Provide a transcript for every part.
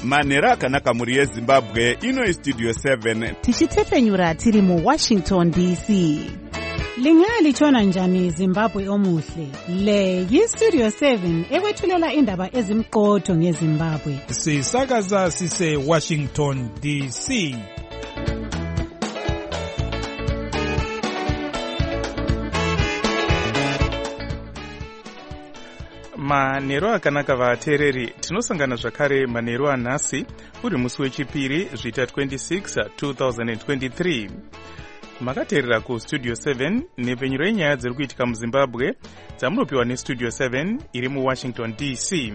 manhero akanaka muri yezimbabwe. Ino Studio 7 tichitefenyura tiri mu Washington DC. Lingalitshona njani Zimbabwe omuhle? Le yi-Studio 7 ekwethulela indaba ezimqotho ngeZimbabwe. Sisakaza sise Washington DC. Manhero akanaka vateereri, tinosangana zvakare manhero anhasi uri musi wechipiri zvita 26 2023. Makateerera kuStudio 7 nepfenyuro yenyaya dziri kuitika muZimbabwe dzamunopiwa neStudio 7 iri muWashington DC.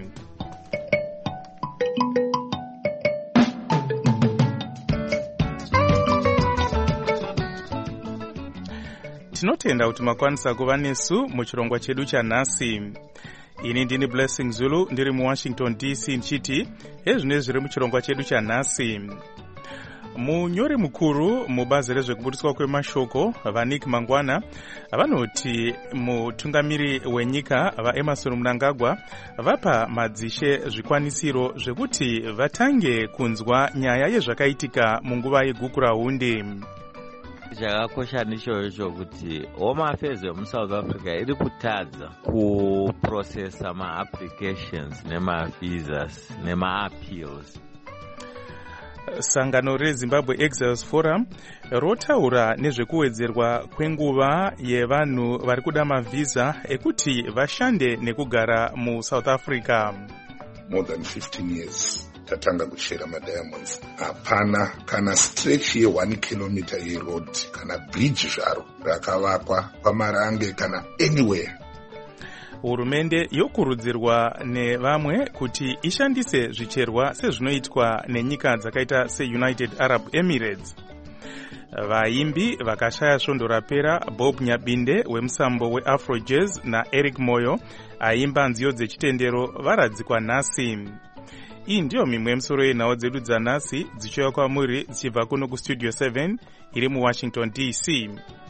Tinotenda kuti makwanisa kuva nesu muchirongwa chedu chanhasi. Ini ndini Blessing Zulu ndiri muWashington DC nchiti ezvine zviri muchirongwa chedu chanhasi. Munyori mukuru mubazi rezvekubudiswa kwemashoko vaNick Mangwana vanoti mutungamiri wenyika vaEmmerson Mnangagwa vapa madzishe zvikwanisiro zvekuti vatange kunzwa nyaya yezvakaitika munguva yegukurahundi. Chakakosha ndicho kuti Home Affairs yemuSouth Africa iri kutadza kuprocessa ma-applications nema-visas nema-appeals. Sangano reZimbabwe Exiles Forum rotaura nezvekuwedzerwa kwenguva yevanhu vari kuda mavhisa ekuti vashande nekugara muSouth Africa. More than 15 years tatanga kuchera madiamonds. Hapana kana stretch ye1 kilometer yeroad kana bridge zvaro rakavakwa pamarange kana anywhere. Hurumende yokurudzirwa nevamwe kuti ishandise zvicherwa sezvinoitwa nenyika dzakaita seUnited Arab Emirates. Vaimbi vakashaya svondo rapera Bob Nyabinde wemusambo weAfro Jazz naEric Moyo aimba nziyo dzechitendero varadzikwa nhasi. Iyi ndiyo mimwe yemisoro yenhau dzedu dzanhasi dzichiuya kwamuri dzichibva kuno kuStudio 7 iri muWashington DC.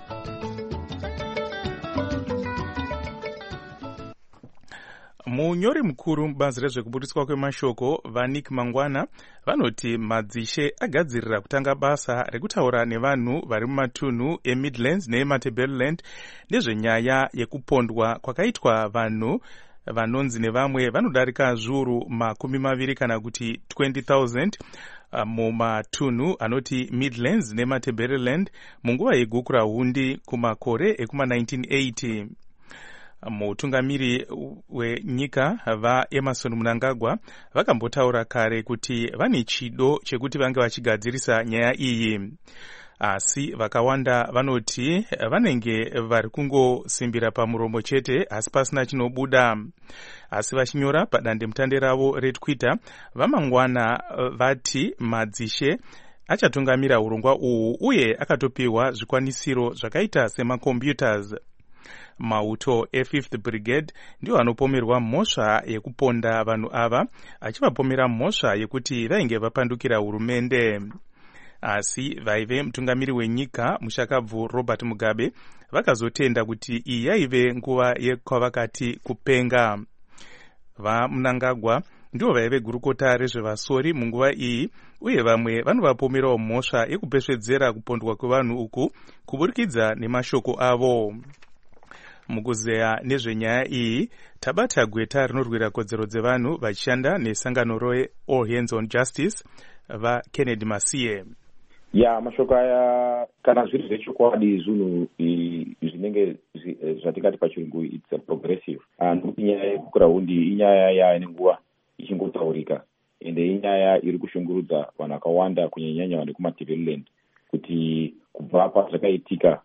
Munyori mukuru mubazi rezvekubudiswa kwemashoko vaNick Mangwana vanoti madzishe agadzirira kutanga basa rekutaura nevanhu vari mumatunhu eMidlands neMatabeleland nezvenyaya yekupondwa kwakaitwa vanhu vanonzi nevamwe vanodarika zviuru 20 kana kuti 20,000 mumatunhu anoti Midlands neMatabeleland munguva yegukurahundi kumakore ekuma1980. Mutungamiri wenyika vaEmmerson Mnangagwa vakambotaura kare kuti vane chido chekuti vange vachigadzirisa nyaya iyi. Asi vakawanda vanoti vanenge vari kungosimbira pamuromo chete asi pasina chinobuda. Asi vachinyora padandemutande ravo reTwitter vaMangwana vati madzishe achatungamira urongwa uhu uye akatopiwa zvikwanisiro zvakaita semacomputers. Mauto e5th Brigade ndiwo anopomerwa mhosva yekuponda vanhu ava achivapomera mhosva yekuti vainge vapandukira hurumende. Asi vaive mutungamiri wenyika mushakabvu Robert Mugabe vakazotenda kuti iyi yaive nguva yekwavakati kupenga. VaMnangagwa ndivo vaive gurukota rezvevasori munguva iyi uye vamwe vanovapomerawo mhosva yekupesvedzera kupondwa kwevanhu uku kuburikidza nemashoko avo. Mukuzeya nezvenyaya iyi tabata gweta rinorwira kodzero dzevanhu vachishanda nesangano reAll Hands on Justice vaKennedy Masiye. Mashoko aya kana zviri zvechokwadi zvinhu zvinenge zvatingati pachirungu it's a progressive. Nokuti nyaya yegukurahundi inyaya yaine nguva ichingotaurika ende inyaya iri kushungurudza vanhu vakawanda kunyanya vanhu vekuMatabeleland kuti kubva pazvakaitika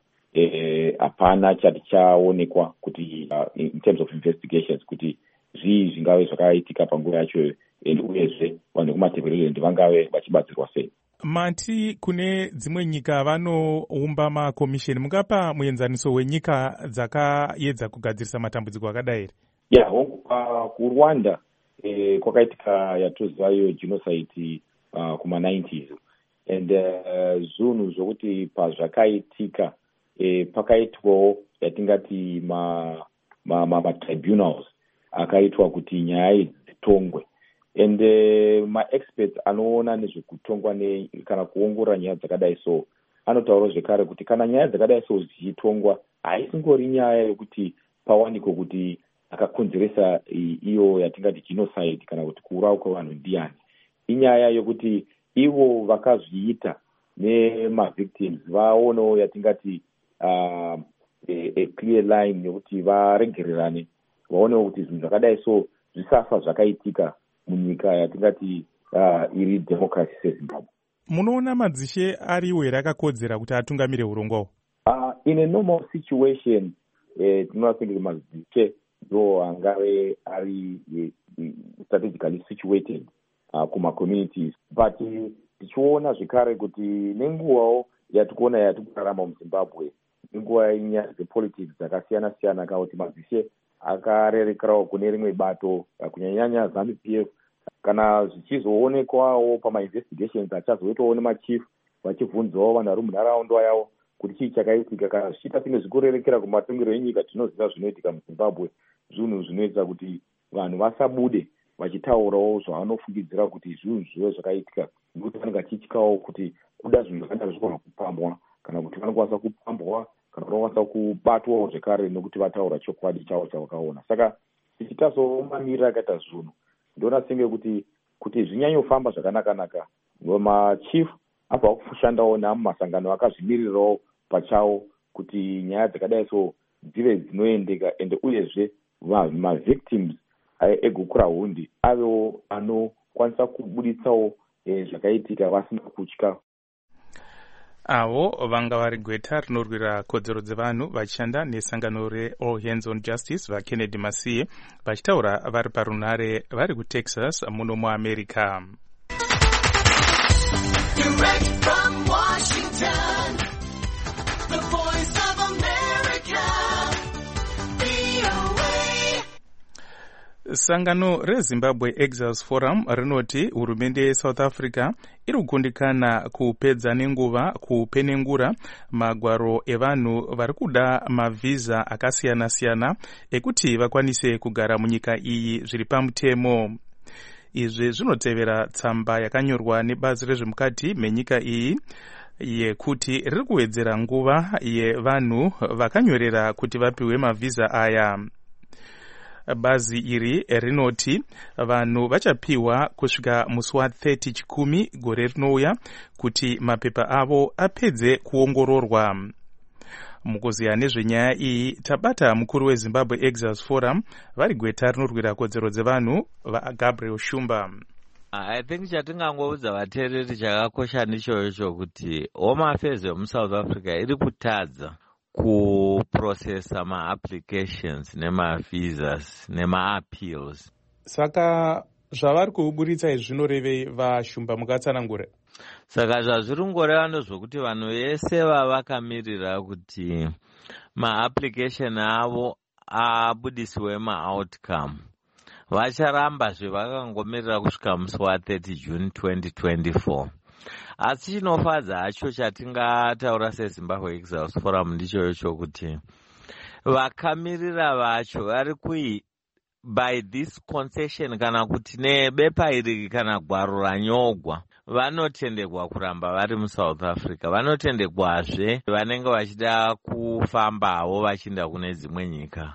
hapana chati chaonekwa kuti in terms of investigations kuti zvii zvingave zvakaitika panguva yacho uyezve vanhu vekuMatabeleland vangave vachibatsirwa sei. Mati kune dzimwe nyika vanoumba makomisheni, mungapa muenzaniso wenyika dzakaedza kugadzirisa matambudziko akadai here? kuRwanda kwakaitika yatozivayo genocide kuma90s and zvinhu zvokuti pazvakaitika pakaitwawo yatingati ma tribunals akaitwa kuti nyaya dzitongwe and maexperts anoona nezvekutongwa kana kuongorora nyaya dzakadai so anotaura zvekare kuti kana nyaya dzakadai so dzichitongwa haisingori nyaya yokuti pawaniko kuti akakonzeresa iyo yatingati genocide kana kuti kuurawa kwevanhu ndiani. Inyaya yokuti ivo vakazviita nemavictims vaonewo yatingati a clear line yokuti varegererane, vaonewo kuti zvinhu zvakadai so zvisafa zvakaitika munyika yatingati iri democracy seZimbabwe. Munoona madzishe ariwo here akakodzera kuti atungamire urongwa? In a normal situation tinoona kuti madzishe ndo angave ari strategically situated kuma-communities, but tichiona zvekare kuti nenguvawo yatikuona yatikurarama muZimbabwe nenguva yenyaya dzepolitics dzakasiyana-siyana kana kuti madzishe akarerekerawo kune rimwe bato kunyanyanya ZANU-PF kana zvichizoonekwawo pama-investigations achazoitawo nemachief vachibvunzawo vanhu vari munharaunda yavo kuti chii chakaitika. Kana zvichiita senge zvikurerekera kumatongero enyika, tinoziva zvinoitika muZimbabwe, zvinhu zvinoita kuti vanhu vasabude vachitaurawo zvavanofungidzira kuti zvinhu zvive zvakaitika, nekuti vanenge vachityawo kuti kuda zvinhu zvakadaro zvikona kupambwa kana kuti vanokwanisa kupambwa kana vanokwanisa kubatwawo zvekare nekuti vataura chokwadi chavo chavakaona. Saka tichitazomamirira akaita zvinhu ndoona senge kuti zvinyanyofamba zvakanaka-naka, machief abva kushandawo namasangano akazvimirirawo pachawo kuti nyaya dzakadai so dzive dzinoendeka, ende uyezve mavictims egukura hundi avewo anokwanisa kubuditsawo zvakaitika vasina kutya. Avo vanga vari gweta rinorwira kodzero dzevanhu vachishanda nesangano reAll Hands on Justice vaKennedy Masiye vachitaura vari parunare vari kuTexas muno muAmerica. Direct from Washington, the voice of America, VOA. Sangano reZimbabwe Exiles Forum rinoti hurumende yeSouth Africa iri kugundikana kupedza nenguva kupenengura magwaro evanhu vari kuda mavhiza akasiyana-siyana ekuti vakwanise kugara munyika iyi zviri pamutemo. Izvi zvinotevera tsamba yakanyorwa nebazi rezvemukati menyika iyi yekuti riri kuwedzera nguva yevanhu vakanyorera kuti vapiwe mavhiza aya. Bazi iri rinoti vanhu vachapiwa kusvika musi wa30 chikumi gore rinouya kuti mapepa avo apedze kuongororwa. Mukuziya nezvenyaya iyi tabata mukuru weZimbabwe Exiles Forum vari gweta rinorwira kodzero dzevanhu vaGabriel Shumba. I think chatingangoudza vateereri chakakosha ndichocho kuti Home Affairs yomuSouth Africa iri kutadza kuprocessa ma-applications nema-visas nema-appeals. Saka zvavari kuburitsa izvi zvinorevei vaShumba mukatsanangura? Saka zvazviri ngoreva ndezvokuti vanhu vese vavakamirira kuti ma-application avo abudisiwe ma-outcome vacharambazve vakangomirira kusvika musi wa30 June 2024. Asi chinofadza hacho chatingataura seZimbabwe Exiles Forum ndichocho kuti vakamirira vacho vari by this concession kana kuti nebepa iri kana gwaro ranyogwa vanotendekwa kuramba vari muSouth Africa. Vanotendekwazve vanenge vachida kufambawo vachienda kune dzimwe nyika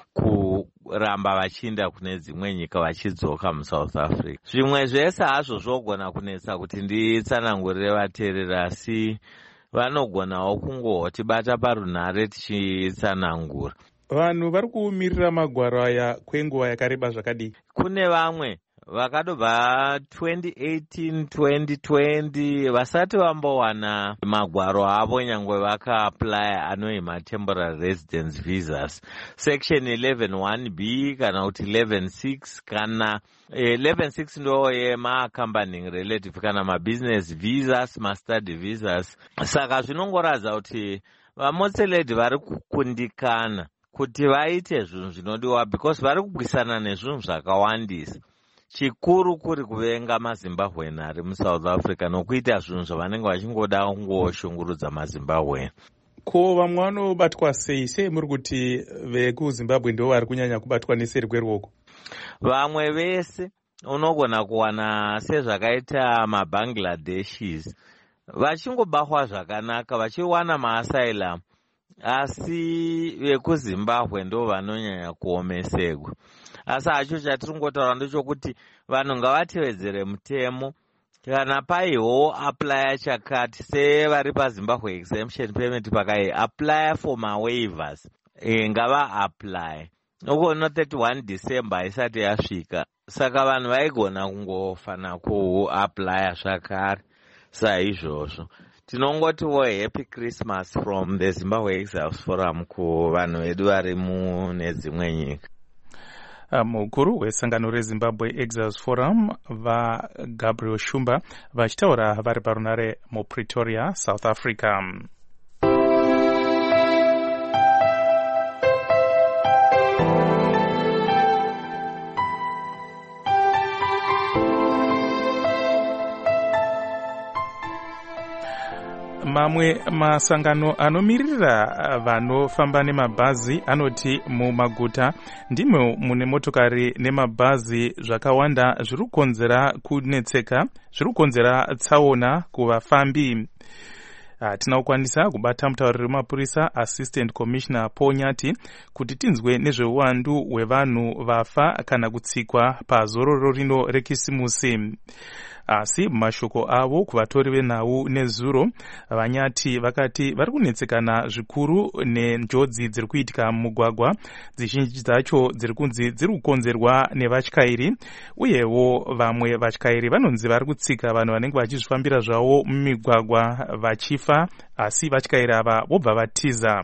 kuramba vachienda kune dzimwe nyika vachidzoka muSouth Africa. Zvimwe zvese hazvo zvogona kunetsa kuti nditsanangurire vateereri, asi vanogonawo kungotibata parunhare tichitsanangura. Vanhu vari kumirira magwaro aya kwenguva yakareba zvakadii? Kune vamwe vakatobva 2018 2020 vasati vambowana magwaro avo nyangwe vakaapply anoima temporary residence visas section 11.1b kana kuti 11.6 kana 11.6 ndo yema-accompanying relative kana ma-business visas ma-study visas. Saka zvinongoratidza kuti vamotseledi vari kukundikana kuti vaite zvinhu zvinodiwa because vari kugwisana nezvinhu zvakawandisa. Chikuru kuri kuvenga maZimbabwean ari muSouth Africa nokuita zvinhu zvavanenge vachingoda kungoshungurudza maZimbabwean. Ko vamwe vanobatwa sei muri kuti vekuZimbabwe ndo vari kunyanya kubatwa neseri kweruoko? Vamwe vese unogona kuwana sezvakaita maBangladeshis vachingobahwa zvakanaka vachiwana maasylum, asi vekuzimbabwe ndo vanonyanya kuomesekwa. Asi hacho chatiringotaura ndechokuti vanhu ngavatevedzere mutemo. Kana paiwo apply chakati sevari paZimbabwe exemption payment pakai apply for mawaivers, ngava apply uko no 31 December isati yasvika, saka vanhu vaigona kungofana kuapply zvakare. Saizvozvo tinongotiwo happy Christmas from the Zimbabwe Exiles Forum kuvanhu vedu vari mune dzimwe nyika. Mukuru wesangano reZimbabwe Exiles Forum vaGabriel Shumba vachitaura vari parunare muPretoria, South Africa. Mamwe masangano anomirira vanofamba nemabhazi anoti mumaguta ndimo mune motokari nemabhazi zvakawanda zviri kukonzera kunetseka, zviri kukonzera tsaona kuvafambi. Tinokwanisa kubata mutauriri wemapurisa Assistant Commissioner Paul Nyati kuti tinzwe nezveuwandu hwevanhu vafa kana kutsikwa pazororo rino rekisimusi. Asi mashoko avo kuvatori venhau nezuro, Vanyati vakati vari kunetsekana zvikuru nenjodzi dziri kuitika mumugwagwa, dzizhinji dzacho dziri kunzi dziri kukonzerwa nevatyairi, uyewo vamwe vatyairi vanonzi vari kutsika vanhu vanenge vachizvifambira zvavo mumigwagwa vachifa, asi vatyairi ava vobva vatiza.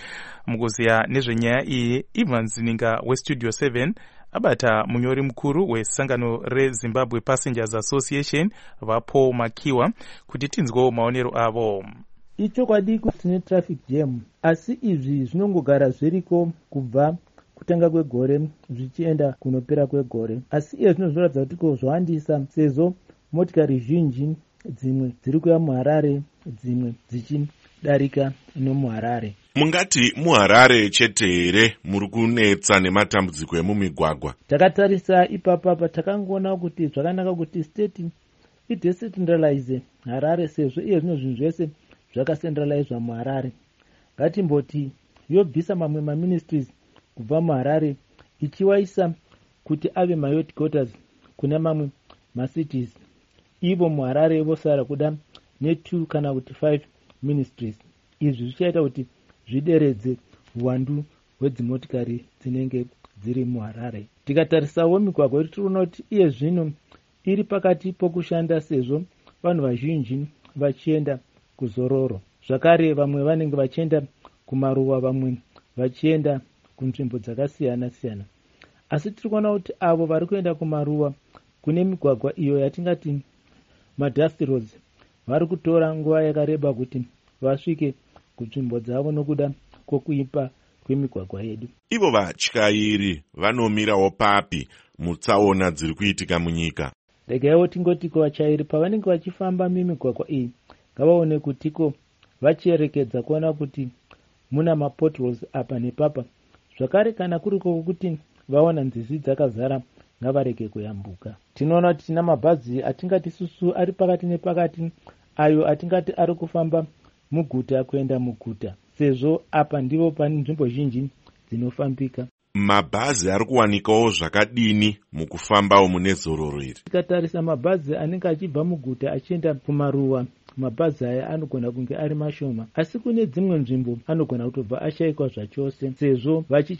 Mukuziya nezvenyaya iyi, Ivan Zininga weStudio 7 abata munyori mukuru wesangano reZimbabwe Passengers Association vaPaul Makiwa kuti tinzwewo maonero avo. Ichokwadi kuti tine traffic jam, asi izvi zvinongogara zviriko kubva kutanga kwegore zvichienda kunopera kwegore, asi iye zvinozoratidza kuti kozvawandisa sezvo motikari zhinji dzimwe dziri kuya muHarare, dzimwe dzichidarika nomuHarare. Mungati muHarare chete here muri kunetsa nematambudziko emumigwagwa? Takatarisa ipapa patakangoona kuti zvakanaka kuti state idecentralize Harare sezvo iye zvino zvinhu zvese zvakacentralizwa muHarare. Ngatimboti yobvisa mamwe maministries kubva muHarare ichiwaisa kuti ave mayot quarters kuna mamwe macities. Ivo muHarare vosara kuda ne2 kana kuti 5 ministries. Izvi zvichaita kuti zvideredze uwandu hwedzimotikari dzinenge dziri muHarare. Tikatarisawo migwagwa yedu tinoona kuti iye zvino iri pakati pokushanda sezvo vanhu vazhinji vachienda kuzororo. Zvakare vamwe vanenge vachienda kumaruwa, vamwe vachienda kunzvimbo dzakasiyana siyana. Asi tiri kuona kuti avo vari kuenda kumaruwa kune migwagwa iyo yatingati madust roads vari kutora nguva yakareba kuti vasvike kunzvimbo dzavo nokuda kwokuipa kwemigwagwa yedu. Ivo vatyairi vanomirawo papi mutsaona dziri kuitika munyika? Regaiwo tingotiko vatyairi pavanenge vachifamba mimigwagwa iyi ngavaone kutiko vachiyerekedza kuona kuti muna mapotholes apa nepapa. Zvakare kana kuriko kuti vaona nzizi dzakazara ngavarege kuyambuka. Tinoona kuti tina mabhazi atingati susu ari pakati nepakati, ayo atingati ari kufamba muguta kuenda muguta, sezvo apa ndivo pane nzvimbo zhinji dzinofambika. Mabhazi ari kuwanikawo zvakadini mukufambawo mune zororo iri? Tikatarisa mabhazi anenge achibva muguta achienda kumaruwa, mabhazi aya anogona kunge ari mashoma, asi kune dzimwe nzvimbo anogona kutobva ashayikwa zvachose, sezvo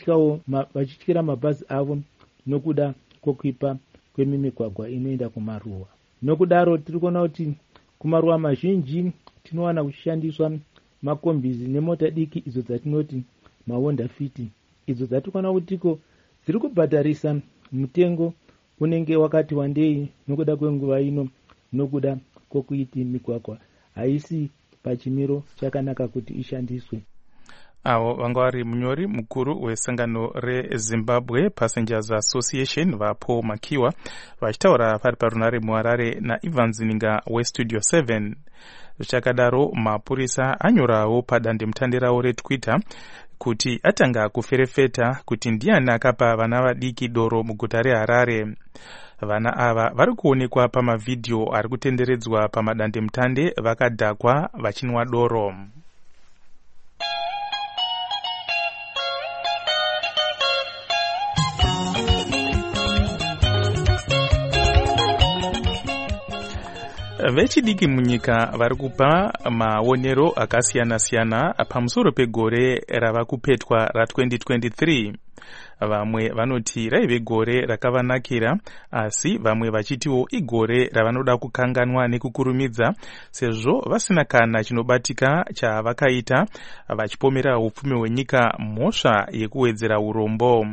vachityira mabhazi avo nokuda kwokuipa kwemimigwagwa inoenda kumaruwa. Nokudaro tiri kuona kuti kumaruwa mazhinji tinowana kuchishandiswa makombizi nemota diki idzo dzatinoti maHonda Fit, idzo dzatikuona kutiko dziri kubhadharisa mutengo unenge wakati wandei nokuda kwenguva ino, nokuda kwokuiti migwagwa haisi pachimiro chakanaka kuti ishandiswe. Avo vanga vari munyori mukuru wesangano reZimbabwe Passengers Association vaPaul Makiwa vachitaura vari parunare muHarare naIvan Zininga weStudio 7. Zvichakadaro mapurisa anyorawo padandemutande rawo reTwitter kuti atanga kuferefeta kuti ndiani akapa vana vadiki doro muguta reHarare. Vana ava vari kuonekwa pamavhidhiyo ari kutenderedzwa pamadandemutande vakadhakwa vachinwa doro. Vechidiki munyika vari kupa maonero akasiyana-siyana pamusoro pegore rava kupetwa ra2023. Vamwe vanoti raive gore rakavanakira, asi vamwe vachitiwo igore ravanoda kukanganwa nekukurumidza sezvo vasina kana chinobatika chavakaita vachipomera upfumi hwenyika mhosva yekuwedzera urombo.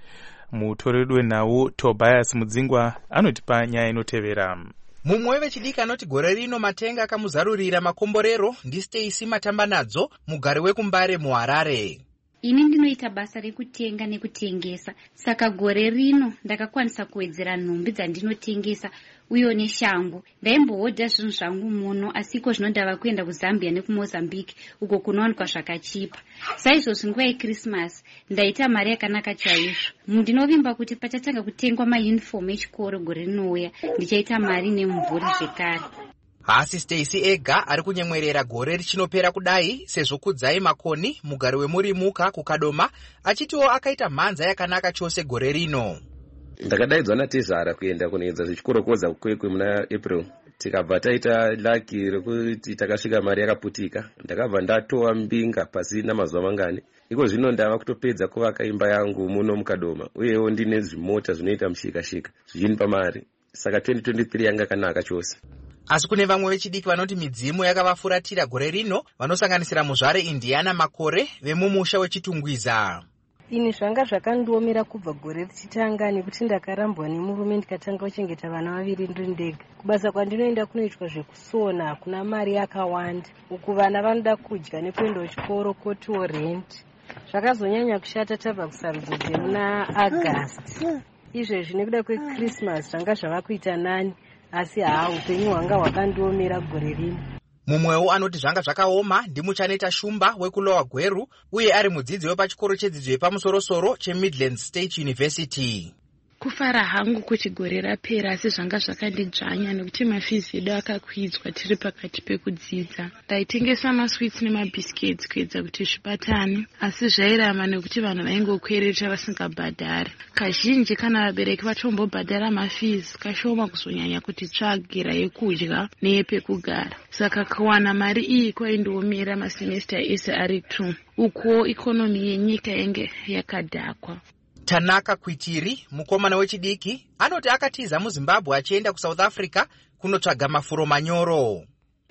Mutoreri wenhau Tobias Mudzingwa anotipa nyaya inotevera. Mumwe wevechidiki anoti gore rino matenga akamuzarurira makomborero ndiStacy Matambanadzo, mugari wekuMbare muHarare. Ini ndinoita basa rekutenga nekutengesa, saka gore rino ndakakwanisa kuwedzera nhumbi dzandinotengesa uye neshangu. Ndaimbohodha zvinhu zvangu muno, asiko zvino ndava kuenda kuZambia nekuMozambique uko kunowanikwa zvakachipa. Saizvozvo nguva yeChristmas ndaita mari yakanaka chaizvo. Ndinovimba kuti pachatanga kutengwa mayunifomu echikoro gore rinouya ndichaita mari nemumvuri zvekare. Hasi Stacy ega ari kunyemwerera gore richinopera kudai sezvo Kudzai Makoni, mugari weMurimuka kuKadoma, achitiwo akaita mhanza yakanaka chose gore rino. Ndakadaidzwa naTezara kuenda kunoedza zvichikorokodza kwekwe muna April. Tikabva taita laki rekuti takasvika mari yakaputika. Ndakabva ndatowa mbinga pasina mazuva mangani. Iko zvino ndava kutopedza kuvaka imba yangu muno muKadoma, uyewo ndine zvimota zvinoita mushika-shika zvichinipa mari. Saka 2023 yanga kanaka chose. Asi kune vamwe vechidiki vanoti midzimu yakavafuratira gore rino, vanosanganisira muzvare Indiana Makore vemumusha weChitungwiza. Ini zvanga zvakandiomera kubva gore richitanga nekuti ndakarambwa nemurume ndikatanga kuchengeta vana vaviri ndiri ndega. Kubasa kwandinoenda kunoitwa zvekusona, kuna mari yakawanda. Uku vana vanoda kudya nekuenda kuchikoro kotiwo rent. Zvakazonyanya kushata tabva kusarudzo dzemuna August. Izvezvi nekuda kweChristmas zvanga zvava kuita nani, asi upenyu hwanga hwakandiomera gore rino. Mumwewo anoti zvanga zvakaoma ndimuChaneta Shumba wekuLower Gweru, uye ari mudzidzi wepachikoro chedzidzo yepamusoro-soro cheMidlands State University. Kufara hangu kuti gore rapera, asi zvanga zvakandidzvanya nekuti mafizi edu akakwidzwa tiri pakati pekudzidza. Ndaitengesa maswits nemabhisiketsi kuedza kuti zvibatane, asi zvairama nekuti vanhu vaingokwereta vasingabhadhari. Kazhinji kana vabereki vatombobhadhara mafizi, kashoma kuzonyanya kuti tsvagira yekudya neyepekugara. Saka kuwana mari iyi kwaindiomera masemesta ese ari 2. Uko ikonomi yenyika yange yakadhakwa. Tanaka Kwitiri, mukomana wechidiki, anoti akatiza muZimbabwe achienda kuSouth Africa kunotsvaga mafuro manyoro.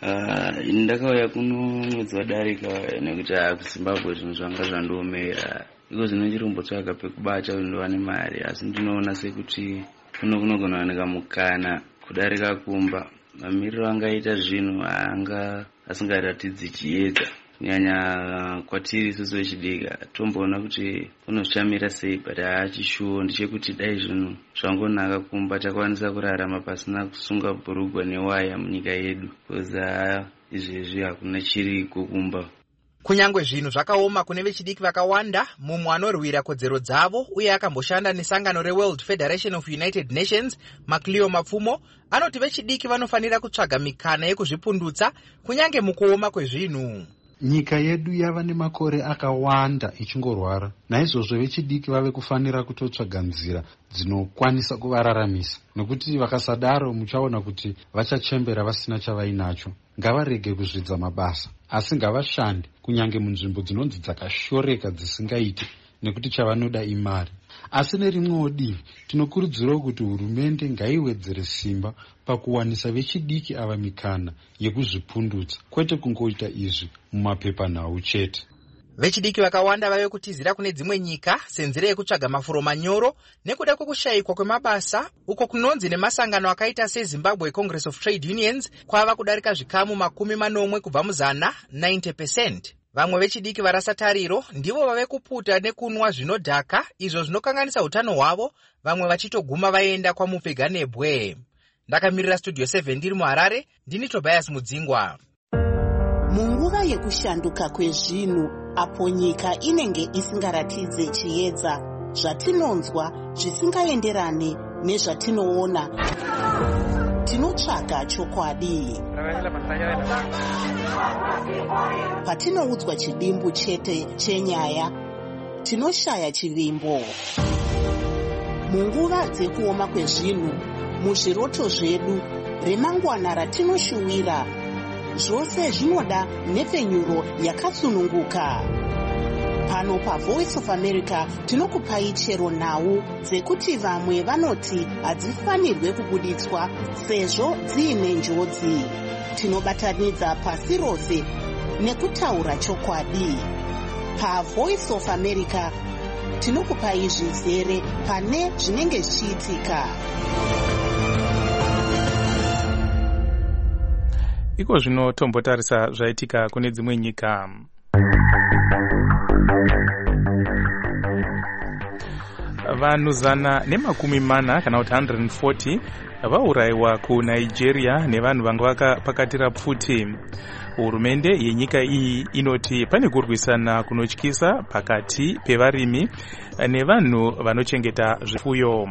Ndakauya kuno mwedzi wadarika nekuti kuZimbabwe zvinhu zvanga zvandiomera. Iko zvino ndirikumbotsvaga pekubata ndovane mari, asi ndinoona sekuti kunogona wanika mukana kudarika kumba. Mamiriro angaita zvinhu asingaratidzi chiedza. Nyanya kwatiri isusu vechidika tomboona kuti kunozvichamira sei, but hachishuwo ndechekuti dai zvinhu zvangonaka kumba takwanisa kurarama pasina kusunga bhurugwa newaya munyika yedu, koza izvezvi hakuna chiriko kumba. Kunyangwe zvinhu zvakaoma kune vechidiki vakawanda, mumwe anorwira kodzero dzavo uye akamboshanda nesangano reWorld Federation of United Nations, Macleo Mapfumo, anoti vechidiki vanofanira kutsvaga mikana yekuzvipundutsa kunyange mukuoma kwezvinhu. Nyika yedu yava nemakore akawanda ichingorwara. Naizvozvo vechidiki vave kufanira kutotsvaga nzira dzinokwanisa kuvararamisa. Nokuti vakasadaro muchaona kuti vachachembera vasina chavainacho. Ngavarege kuzvidza mabasa, asi ngavashande kunyange munzvimbo dzinonzi dzakashoreka dzisingaiti, nekuti chavanoda imari. Asi nerimwewo divi tinokurudzirawo kuti hurumende ngaiwedzere simba pakuwanisa vechidiki ava mikana yekuzvipundutsa, kwete kungoita izvi mumapepanhau chete. Vechidiki vakawanda vave kutizira kune dzimwe nyika senzira yekutsvaga mafuro manyoro nekuda kwekushayikwa kwemabasa, uko kunonzi nemasangano akaita seZimbabwe Congress of Trade Unions kwava kudarika zvikamu 40 kubva muzana 90%. Vamwe vechidiki varasa tariro ndivo vave kuputa nekunwa zvinodhaka, izvo zvinokanganisa utano hwavo, vamwe vachitoguma vaenda kwaMupfeganebwe. Ndakamirira Studio 7 ndiri muHarare, ndini Tobias Mudzingwa. Munguva yekushanduka kwezvinhu, apo nyika inenge isingaratidze chiedza, zvatinonzwa zvisingaenderane nezvatinoona. Tinotsvaga chokwadi. Patinoudzwa chidimbu chete chenyaya, tinoshaya chivimbo. Munguva dzekuoma kwezvinhu, muzviroto zvedu, remangwana ratinoshuwira, zvose zvinoda nhepfenyuro yakatsununguka. Pano paVoice of America tinokupai chero nhau dzekuti vamwe vanoti hadzifanirwe kubuditswa sezvo dziine njodzi. Tinobatanidza pasi rose nekutaura chokwadi. PaVoice of America tinokupai zvizere pane zvinenge zvichiitika. Iko zvino tombotarisa zvaitika kune dzimwe nyika. Vanhu 140 kana kuti 140 vaurayiwa kuNigeria nevanhu vanga vakapakatira pfuti. Hurumende yenyika iyi inoti pane kurwisana kunotyisa pakati pevarimi nevanhu vanochengeta zvifuyo.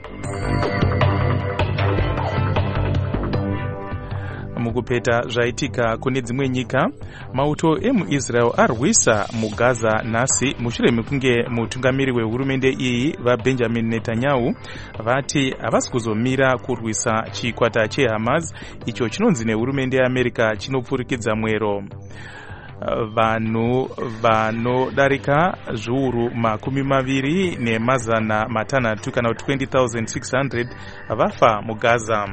Mukupeta zvaitika kune dzimwe nyika, mauto emuIsrael arwisa muGaza nhasi mushure mekunge mutungamiri wehurumende iyi vaBenjamin Netanyahu vati havasi kuzomira kurwisa chikwata cheHamas icho chinonzi nehurumende yeAmerica chinopfurikidza mwero. Vanhu vanodarika zviuru 20,600 kana 20,600 vafa muGaza.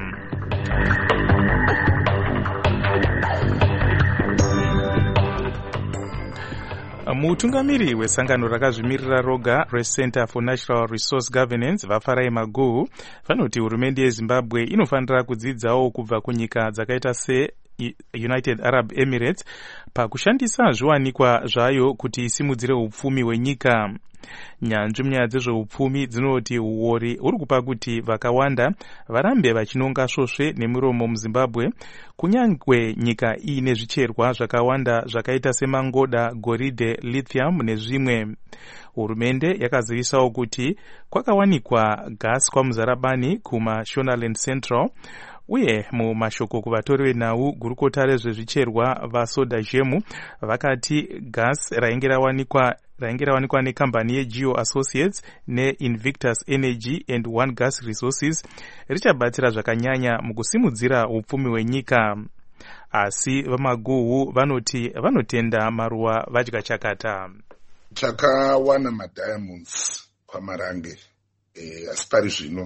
Mutungamiri wesangano rakazvimirira roga reCenter for Natural Resource Governance vaFarai Maguhu vanoti hurumende yeZimbabwe inofanira kudzidzawo kubva kunyika dzakaita seUnited Arab Emirates pakushandisa zviwanikwa zvayo kuti isimudzire upfumi hwenyika. Nyanzvi munyaya dzezveupfumi dzinoti uori huri kupa kuti vakawanda varambe vachinonga svosve nemiromo muZimbabwe, kunyangwe nyika iine zvicherwa zvakawanda zvakaita semangoda, goridhe, lithium nezvimwe. Hurumende yakazivisawo kuti kwakawanikwa gasi kwamuzarabani kumaShonaland Central, uye mumashoko kuvatori venhau gurukota rezvezvicherwa vaSodajemu vakati gasi rainge rawanikwa nekambani yeGeo Associates neInvictus Energy and One Gas Resources richabatsira zvakanyanya mukusimudzira upfumi hwenyika. Asi vaMaguhu vanoti vanotenda maruva vadya chakata. Takawana madiamonds pamarange asi pari zvino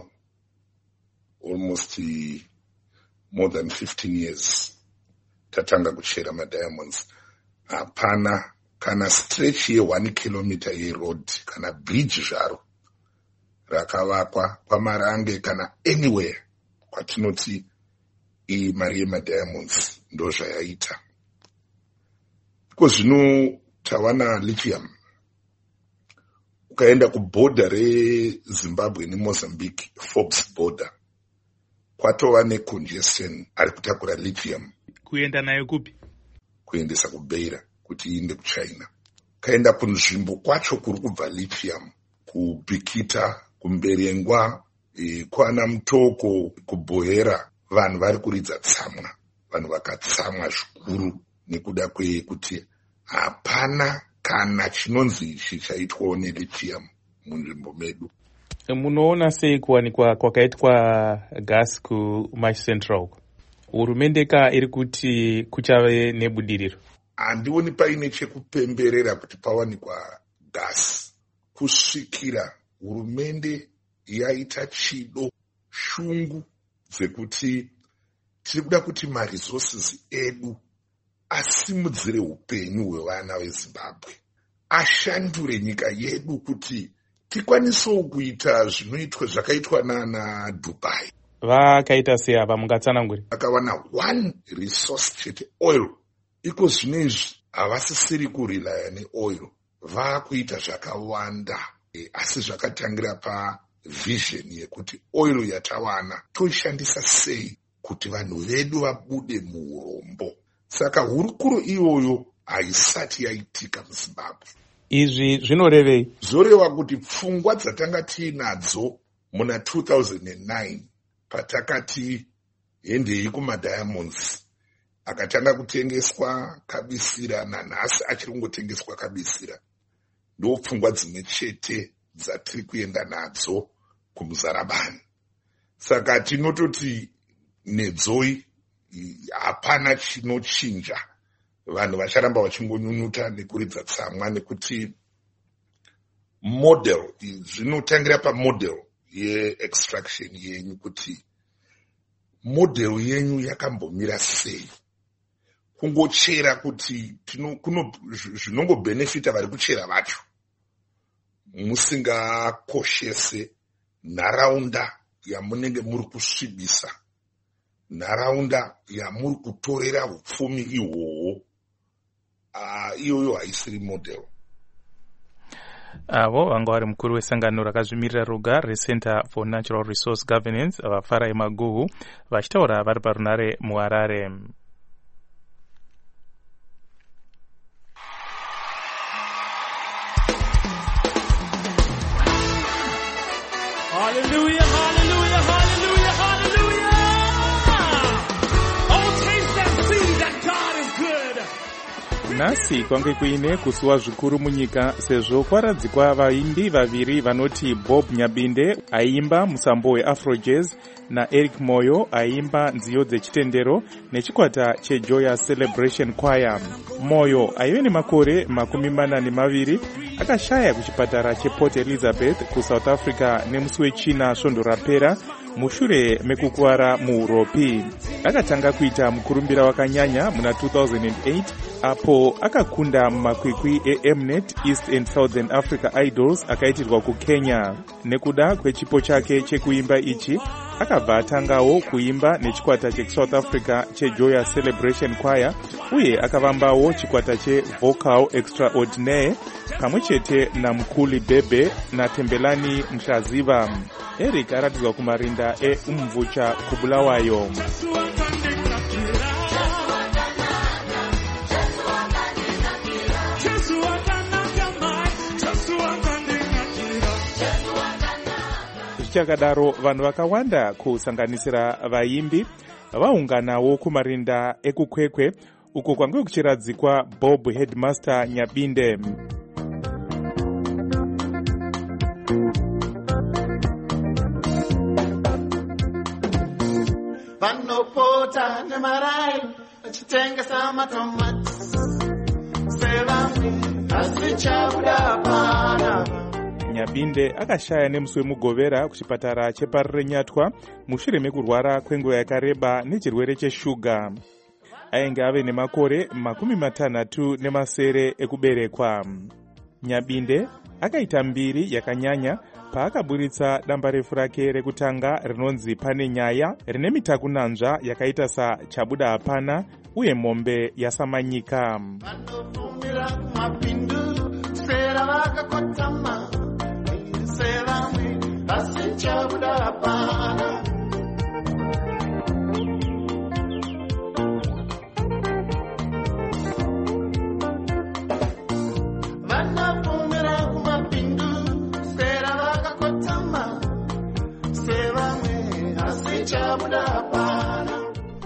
almost more than 15 years tatanga kuchera madiamonds. Hapana kana stretch ye1 kilometer yeroad kana bridge zvaro rakavakwa pamarange kana anywhere kwatinoti mari yemadiamonds ndo zvayaita. Iko zvino tawana lithium. Ukaenda kuborder reZimbabwe neMozambique, Forbes border, kwatova necongestion ari kutakura lithium. Kuenda nayo kupi? Kuendesa kuBeira kuti iende kuChina. Kaenda kunzvimbo kwacho kuri kubva lithium, kuBikita, kuMberengwa, kwana Mutoko, kuBohera, vanhu vari kuridza tsamwa. Vanhu vakatsamwa zvikuru nekuda kwekuti hapana kana chinonzi ichi chaitwawo nelithium munzvimbo medu. Munoona sei kuwanikwa kwakaitwa gas kumaCentral? Hurumende iri kuti kuchave nebudiriro? Handioni paine chekupemberera kuti pawanikwa gas. Kusvikira hurumende yaita chido shungu dzekuti tiri kuda kuti maresources edu asimudzire upenyu hwevana veZimbabwe, ashandure nyika yedu kuti tikwanisewo kuita zvinoitwa zvakaitwa nana Dubai. Vakaita sei apa mungatsanangure? Vakawana one resource chete, oil. Iko zvinezvi havasisiri kurilaya neoil, vakuita zvakawanda, asi zvakatangira pavision yekuti oil yatawana toishandisa sei kuti vanhu vedu vabude muurombo. Saka hurukuro iyoyo haisati yaitika muZimbabwe. izvi zvinorevei? Zvoreva kuti pfungwa dzatanga tiinadzo muna 2009 patakati hendei kumadiamonds akatanga kutengeswa kabisira, nanhasi achiri kungotengeswa kabisira, ndo pfungwa dzimwe chete dzatiri kuenda nadzo kumuzarabani. Saka tinototi nedzoi hapana chinochinja, vanhu vacharamba vachingonyunyuta nekuridza tsamwa, nekuti model zvinotangira pamodel yeextraction yenyu, kuti model yenyu yakambomira sei. Kungochera kuti zvinongobhenefita vari kuchera vacho, musingakoshese nharaunda yamunenge muri kusvibisa, nharaunda yamuri kutorera upfumi ihwohwo. Iyoyo haisiri model. Avo vanga vari mukuru wesangano rakazvimirira roga reCenter for Natural Resource Governance, Farai Maguhu, vachitaura vari parunare muHarare. Hallelujah, hallelujah, hallelujah, hallelujah. Oh, taste and see that God is good. Nhasi kwange kuine kusuwa zvikuru munyika, sezvo kwaradzikwa vaimbi vaviri vanoti Bob Nyabinde aimba musambo weAfrojazz naEric Moyo aimba nziyo dzechitendero nechikwata cheJoyous Celebration Choir. Moyo aive nemakore 42 akashaya kuchipatara chePort Elizabeth kuSouth Africa nemusi wechina svondo rapera mushure mekukwara muuropi. Akatanga kuita mukurumbira wakanyanya muna 2008 apo akakunda mumakwikwi eMnet East and Southern Africa Idols akaitirwa kuKenya. Nekuda kwechipo chake chekuimba ichi, akabva atangawo kuimba nechikwata cheSouth Africa cheJoyous Celebration Choir, uye akavambawo chikwata cheVocal Extraordinaire pamwe chete naMkuli Bebe naTembelani Mhlaziva. Eric aratidzwa kumarinda eUmvucha kuBulawayo. Zvichakadaro, vanhu vakawanda kusanganisira vaimbi vaunganawo kumarinda ekukwekwe uko kwange kuchiradzikwa Bob Headmaster Nyabinde. Vanopota nemarai vachitengesa matomati sevamwe asichauda pana. Nyabinde akashaya nemusi wemugovera kuchipatara cheParirenyatwa mushure mekurwara kwenguva yakareba nechirwere cheshuga. Ainge ave nemakore 60 ekuberekwa. Nyabinde akaita mbiri yakanyanya paakaburitsa damba refu rake rekutanga rinonzi Pane Nyaya, rine mitakunanzva yakaita sachabuda hapana uye mombe yasamanyika. Vanofumira kumapindu sera vakakotama sevamwe vasichabuda hapana. Vanofumira kumapindu sera vakakotama sevamwe vasichabuda hapana.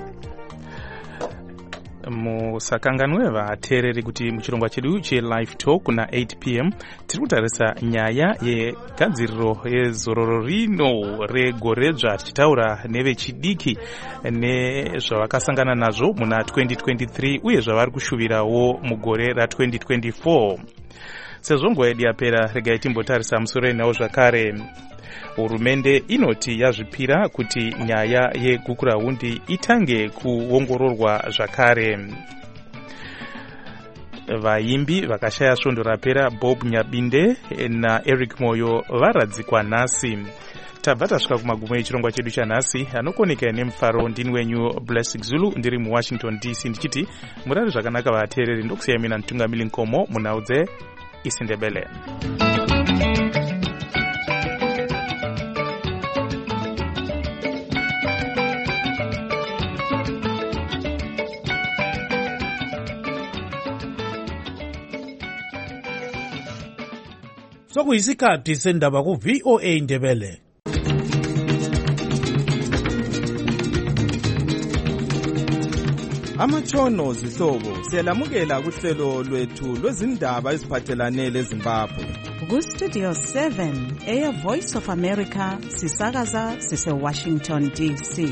Musakanganwe vateereri kuti muchirongwa chedu cheLive Talk kuna 8 p.m. tiri kutarisa nyaya yegadziriro yezororo rino regoredzva, tichitaura nevechidiki nezvavakasangana nazvo muna 2023 uye zvavari kushuvirawo mugore ra2024. Sezvo nguva yedu yapera, regai timbotarisa musoro enawo zvakare. Hurumende inoti yazvipira kuti nyaya yegukurahundi itange kuongororwa zvakare. Vaimbi vakashaya svondo rapera Bob Nyabinde naEric Moyo varadzikwa nhasi. Tabva tasvika kumagumo echirongwa chedu chanhasi, anokoneka nemufaro. Ndini wenyu Blessing Zulu, ndiri muWashington DC, ndichiti murari zvakanaka vateereri. Ndokusiyai mina Mtungamili Nkomo munhau dzeIsindebele. sokuyisikhathi sendaba ku-VOA Indebele. Amatshono zihlobo siyalamukela kuhlelo lwethu lwezindaba eziphathelane leZimbabwe. Ku-Studio 7 Air Voice of America sisakaza sise-Washington DC.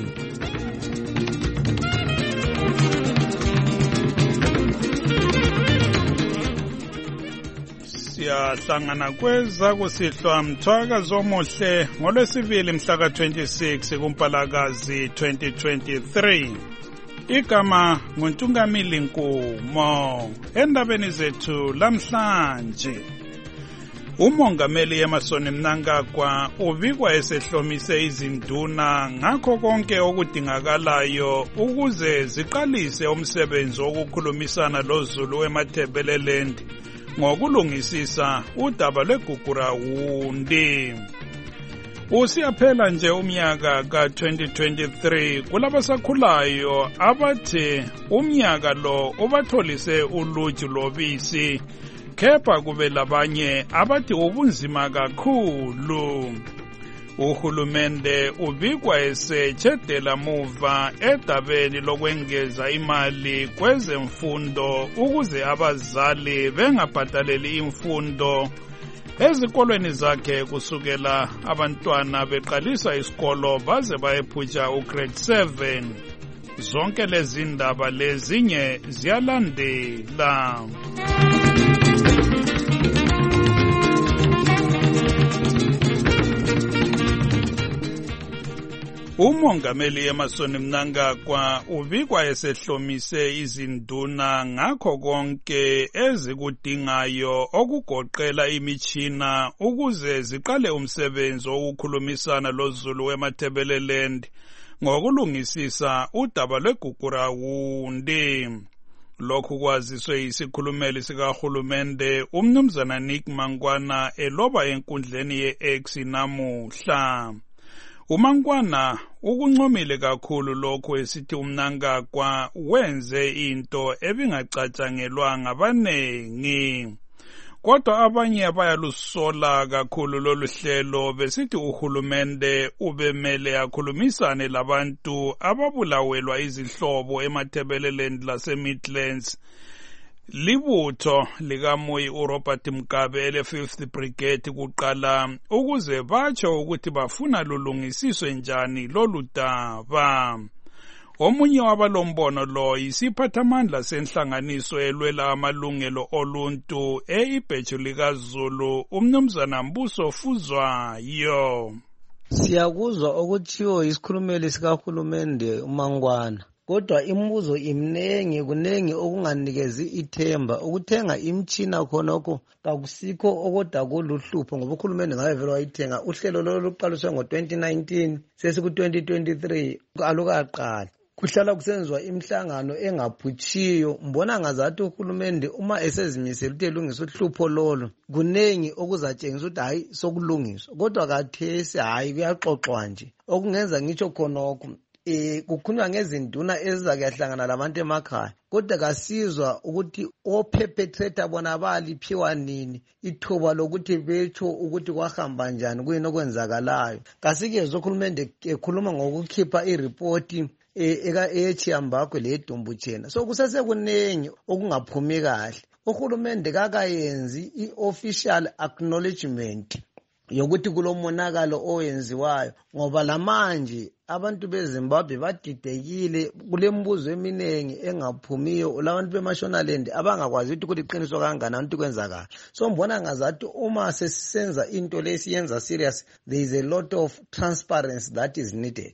Siyahlangana kweza kusihlwa mthwakazo omuhle ngolwesibili mhla ka-26 kuMpalakazi 2023. Igama nguNtungamili Nkumo. Endabeni zethu lamhlanje, umongameli Emmerson Mnangagwa ubikwa esehlomise izinduna ngakho konke okudingakalayo ukuze ziqalise umsebenzi wokukhulumisana loZulu eMatabeleland ngokulungisisa udaba lweGugurawundi. Usiyaphela nje umnyaka ka-2023 kulabasakhulayo abathi umnyaka lo ubatholise uluju lobisi, kepha kube labanye abathi ubunzima kakhulu. Uhulumende ubikwa esetshedela muva edabeni lokwengeza imali kwezemfundo ukuze abazali bengabhadaleli imfundo ezikolweni zakhe kusukela abantwana beqalisa isikolo baze bayephutsha ugrade 7. Zonke lezi ndaba lezinye ziyalandela. Umongameli Emmerson Mnangagwa ubikwa esehlomise izinduna ngakho konke ezikudingayo okugoqela imitshina ukuze ziqale umsebenzi wokukhulumisana loZulu eMatabeleland ngokulungisisa udaba lweGugurawundi. Lokhu kwaziswe isikhulumeli sikahulumende umnumzana Nick Mangwana eloba enkundleni ye-X namuhla. uMangwana ukuncomile kakhulu lokho esithi uMnangagwa wenze into ebingacatshangelwa ngabanengi. Kodwa abanye abayalusola kakhulu lolu hlelo besithi uhulumende ubemele akhulumisane labantu ababulawelwa izihlobo eMatabeleland laseMidlands. Libutho likaMoyi uRobert Mugabe ele-5th Brigade kuqala ukuze batsho ukuthi bafuna lulungisiswe njani lolu daba. Omunye wabalombono lo yisiphathamandla senhlanganiso elwela amalungelo oluntu eIbheju likaZulu umnumzana Mbuso Fuzwayo. Siyakuzwa okuthiwo isikhulumeli sikahulumende uMangwana. Kodwa imibuzo imnengi kunengi okunganikezi ithemba ukuthenga imtshina khonokho kakusikho okodwa kuluhlupho ngoba uhulumende ngabe vele wayithenga uhlelo lolu luqaliswe ngo-2019 sesiku-2023 alukaqali kuhlala kusenziwa imihlangano engaphutshiyo. Mbona ngazathi uhulumende uma esezimisela ukuthi elungise uhlupho lolo kunengi okuzatshengisa ukuthi hayi sokulungiswa, kodwa kathesi hayi kuyaxoxwa nje okungenza ngitsho khonokho. Kukhulunywa ngezinduna ezizakuyahlangana labantu emakhaya, kodwa kasizwa ukuthi operpetrator bona baliphiwa nini ithuba lokuthi betsho ukuthi kwahamba njani kuyini okwenzakalayo. Kasikezwe uhulumende ekhuluma ngokukhipha iripoti eyeChiyambagwe leyeDumbutshena. So kusesekunengi okungaphumi kahle. Uhulumende kakayenzi i-official acknowledgement yokuthi kulomonakalo owenziwayo ngoba lamanje abantu beZimbabwe badidekile kulembuzo eminengi engaphumiyo labantu beMashonaland abangakwazi ukuthi kuliqiniswa kangakanani ukuthi kwenzakala. So mbona ngazathi uma sesisenza into lesiyenza serious, there is a lot of transparency that is needed.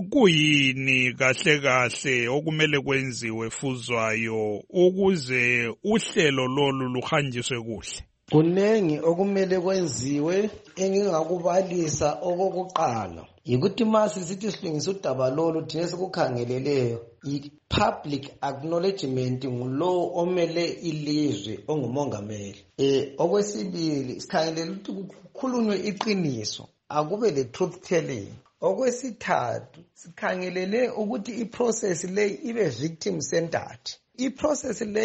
Kuyini kahle kahle okumele kwenziwe Fuzwayo ukuze uhlelo lolu luhanjiswe kuhle? Kunengi okumele kwenziwe. Engingakubalisa okokuqala yikuthi mase sithi silungisa udaba lolu thina sikukhangeleleyo i-public acknowledgement ngulo omele ilizwe ongumongameli. Okwesibili sikhangelele ukuthi kukhulunywe iqiniso, akube le truth telling. Okwesithathu sikhangelele ukuthi iprocess leyi ibe victim centered. Iprocess leyi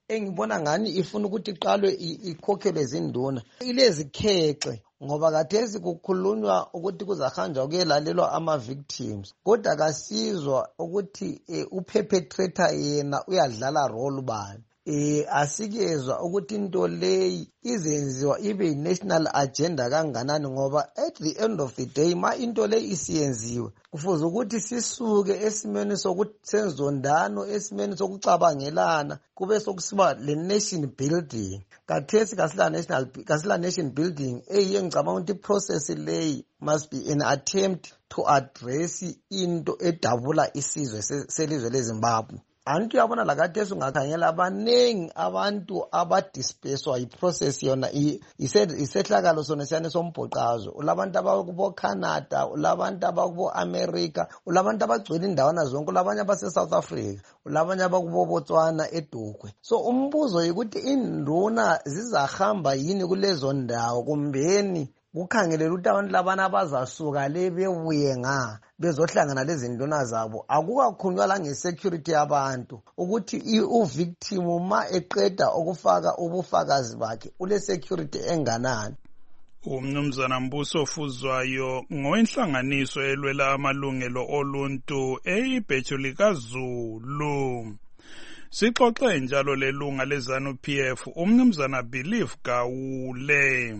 engibona ngani ifuna ukuthi iqalwe ikhokhelwe zinduna ilezikhexe ngoba kathesi kukhulunywa ukuthi kuzahanjwa kuyelalelwa ama-victims kodwa kasizwa ukuthi uperpetrator yena uyadlala role bani. Asikezwa ukuthi into leyi izenziwa ibe yi-national agenda kanganani ngoba at the end of the day ma into leyi isiyenziwe kufuze ukuthi sisuke esimeni sokuthi senzondano esimeni sokucabangelana kube sokusiba le-nation building. Kathesi kasila nation building eyiye ngicabanga ukuthi iprocess leyi must be an attempt to address into edabula isizwe selizwe leZimbabwe. Antu yabona lakathesi ungakhangela abanengi abantu abadisperswa iprocess yona isehlakalo sona siyane sombhoqazo. Ulabantu abakubo Canada, ulabantu abakubo America, ulabantu abagcwele indawana zonke, ulabanye abase South Africa, ulabanye abakubo Botswana eDukwe. So umbuzo ukuthi induna zizahamba yini kulezo ndawo kumbeni kukhangelela ukuthi abantu labana abazasuka le bebuye bezohlangana lezi nduna zabo. Akukakhulunywa la ngesecurity yabantu ukuthi uvictim ma eqeda ukufaka ubufakazi bakhe ule security enganani. Umnumzana Mbuso Fuzwayo ngowenhlanganiso elwela amalungelo oluntu eyiBhejulika Zulu. Sixoxe njalo lelunga leZANU-PF umnumzana Believe Gawule.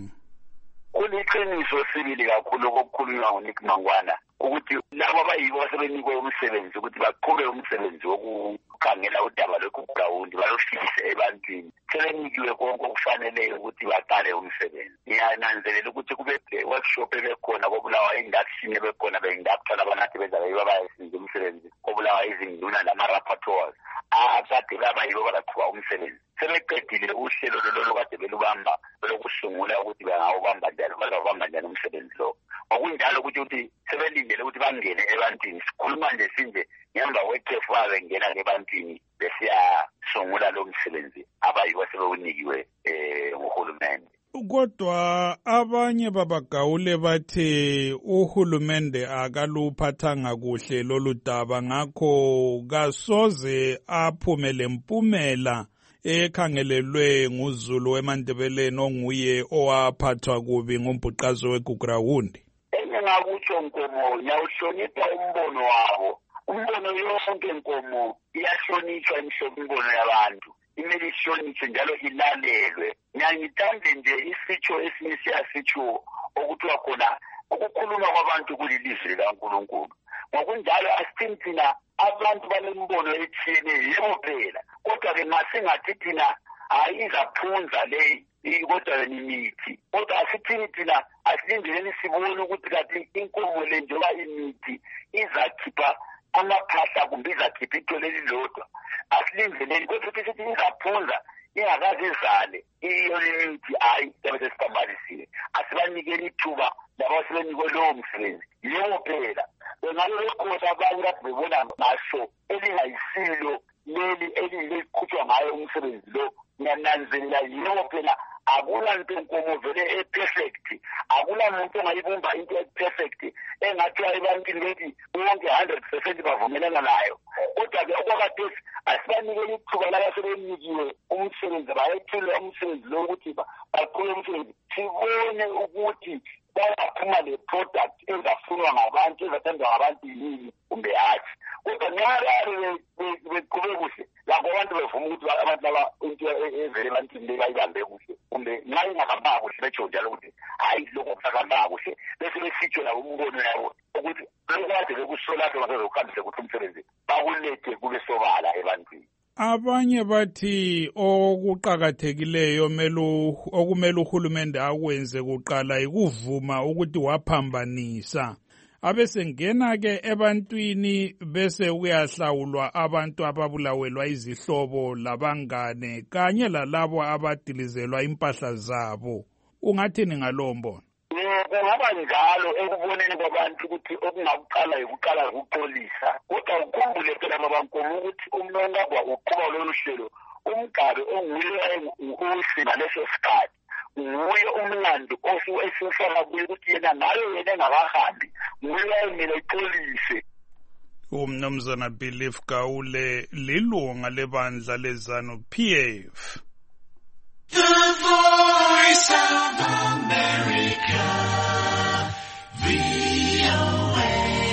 Kuliqiniso sibili kakhulu okukhulunywa nguNick Mangwana ukuthi labo abayibo asebenikwe umsebenzi ukuthi baqhube umsebenzi wokukhangela udaba lokugrawundi balofikise ebantwini sebenikiwe konke okufaneleyo ukuthi baqale umsebenzi. Ngiyananzelela ukuthi kube workshop ebekhona kobulawa induction ebekhona be-inductor abanathi bezabe babayenza umsebenzi kobulawa izinduna nama-rapporteurs akade babayibo balaqhuba umsebenzi. Sebeqedile uhlelo lolo kade belubamba lokusungula ukuthi bangawubamba njani bazawubamba njani umsebenzi lo. Ngokunjalo ukuthi sebelindele ukuthi bangene ebantwini sikhuluma nje sinje ngemva kwekhefu babengena ebantwini besiyasungula lo msebenzi abayibo sebewunikiwe nguhulumende. Kodwa abanye babagawule bathe uhulumende akaluphathanga kuhle lolu daba ngakho kasoze aphumele mpumela ekhangelelwe nguZulu weMandebeleni onguye owaphathwa kubi ngombhuqazo weGugrawundi. Engakutsho Nkomo nyawuhlonipha umbono wabo. Umbono yonke Nkomo iyahlonishwa imbono yabantu. Imele ihlonishwe njalo ilalelwe. Ngiyangithande nje isitsho esinye siyasitsho okuthiwa khona ukukhuluma kwabantu kulilizwi likaNkulunkulu. Ngokunjalo asithini thina abantu banembono ethile yebo phela kodwa-ke masingathi thina ayizaphunza le kodwa imithi kodwa asithini thina asilindeleni sibone ukuthi kanti inkomo le njengoba imithi izakhipha amaphahla kumbe izakhipha ithole elilodwa asilindeleni kodwa ukuthi sithi izaphunza ingakaze izale iyo imithi hayi yabe sesibambalisile asibanikele ithuba labo asebenikwe lowo msebenzi yebo phela bengabe bekhona abanye kade bebona ngaso elingayisilo leli elikhutshwa ngayo umsebenzi lo. Ngiyananzelela yebo phela akulanto Nkomo vele e-perfect, akulamuntu ongayibumba into e-perfect engathiwa ebantwini bethi wonke 100% bavumelana nayo. Kodwa-ke okwakhathesi asibanikele ithuba labasebenikiwe umsebenzi bayethule umsebenzi lo ukuthi baqhube umsebenzi sibone ukuthi bayaphuma le-product ezafunwa ngabantu ezathandwa ngabantu yini kumbe hathi. Kodwa nxa beqhube kuhle lakho abantu bevuma ukuthi abantu laba into evele ebantwini le bayibambe kuhle kumbe nxa ingahambanga kuhle betsho njalo ukuthi hayi lokho kusahambanga kuhle bese besitsho labo umbono yabo ukuthi lokade bekusolapho basezokuhambise kuhle umsebenzi bakulethe kube sobala ebantwini. Abanye bathi okuqhakathekileyo okumele uhulumende akwenze kuqala ikuvuma ukuthi waphambanisa abesengena ke ebantwini bese kuyahlawulwa abantu ababulawelwa izihlobo labangane kanye lalabo abadilizelwa impahla zabo. Ungathini ngalowo mbono? Kungaba njalo ekuboneni kwabantu ukuthi okungakuqala yikuqala ukuxolisa kodwa ukhumbule phela babankomo ukuthi umnongabwa uqhuba lolu hlelo umgabe onguye uhle ngaleso sikhathi nguye umlando esihlala kuye ukuthi yena nayo yena engakahambi nguye ayemele exolise. Umnumzana Belief Gaule lilunga lebandla leZANU-PF. The Voice of America, VOA.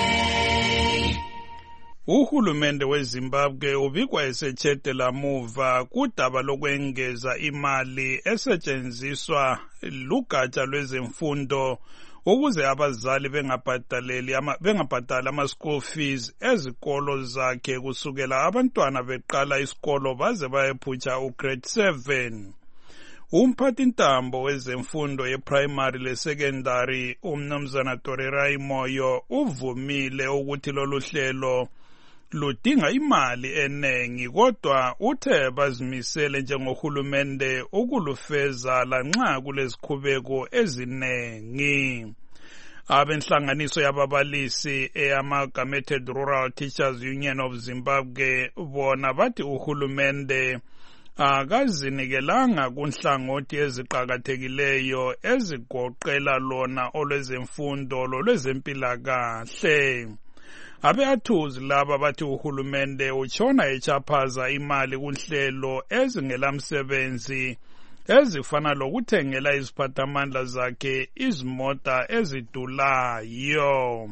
Uhulumende weZimbabwe ubikwa esetshedela muva kudaba lokwengeza imali esetshenziswa lugatsha lwezemfundo ukuze abazali bengabhadali ama-school fees ezikolo zakhe kusukela abantwana beqala isikolo baze bayephutsha ugrade 7. Umphathintambo wezemfundo ye-primary le-secondary umnumzana Torerai Moyo uvumile ukuthi lolu hlelo ludinga imali enengi, kodwa uthe bazimisele njengohulumende ukulufeza lanxa kulezikhubeko ezinengi. Abenhlanganiso yababalisi eAmalgamated Rural Teachers Union of Zimbabwe bona bathi uhulumende akazinikelanga kunhlangothi eziqakathekileyo ezigoqela lona olwezemfundo lolwezempilakahle. Abe-athuzi laba bathi uhulumende utshona echaphaza imali kunhlelo ezingelamsebenzi ezifana lokuthengela iziphathamandla zakhe izimota ezidulayo.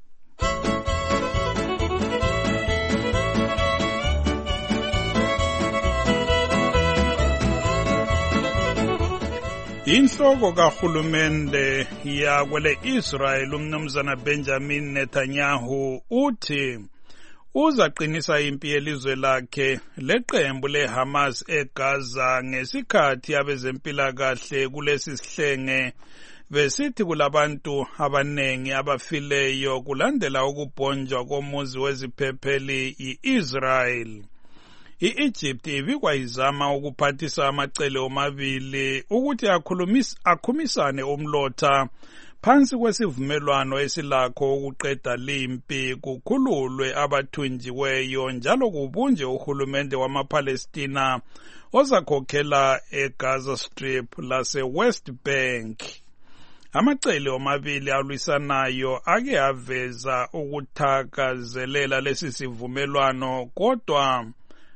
Inhloko kahulumende yakwele Israel umnumzana Benjamin Netanyahu uthi uzaqinisa impi yelizwe lakhe leqembu leHamas eGaza ngesikhathi abezempilakahle kulesi sihlenge besithi kulabantu abanengi abafileyo kulandela ukubhonjwa komuzi weziphepheli i-Israel. I-Egypt ibikwa izama ukuphathisa amacele omabili ukuthi akhumisane umlotha phansi kwesivumelwano esilakho ukuqeda limpi kukhululwe abathunjiweyo njalo kubunje uhulumende wamaPalestina ozakhokhela eGaza Strip lase-West Bank. Amacele omabili alwisanayo ake aveza ukuthakazelela lesi sivumelwano kodwa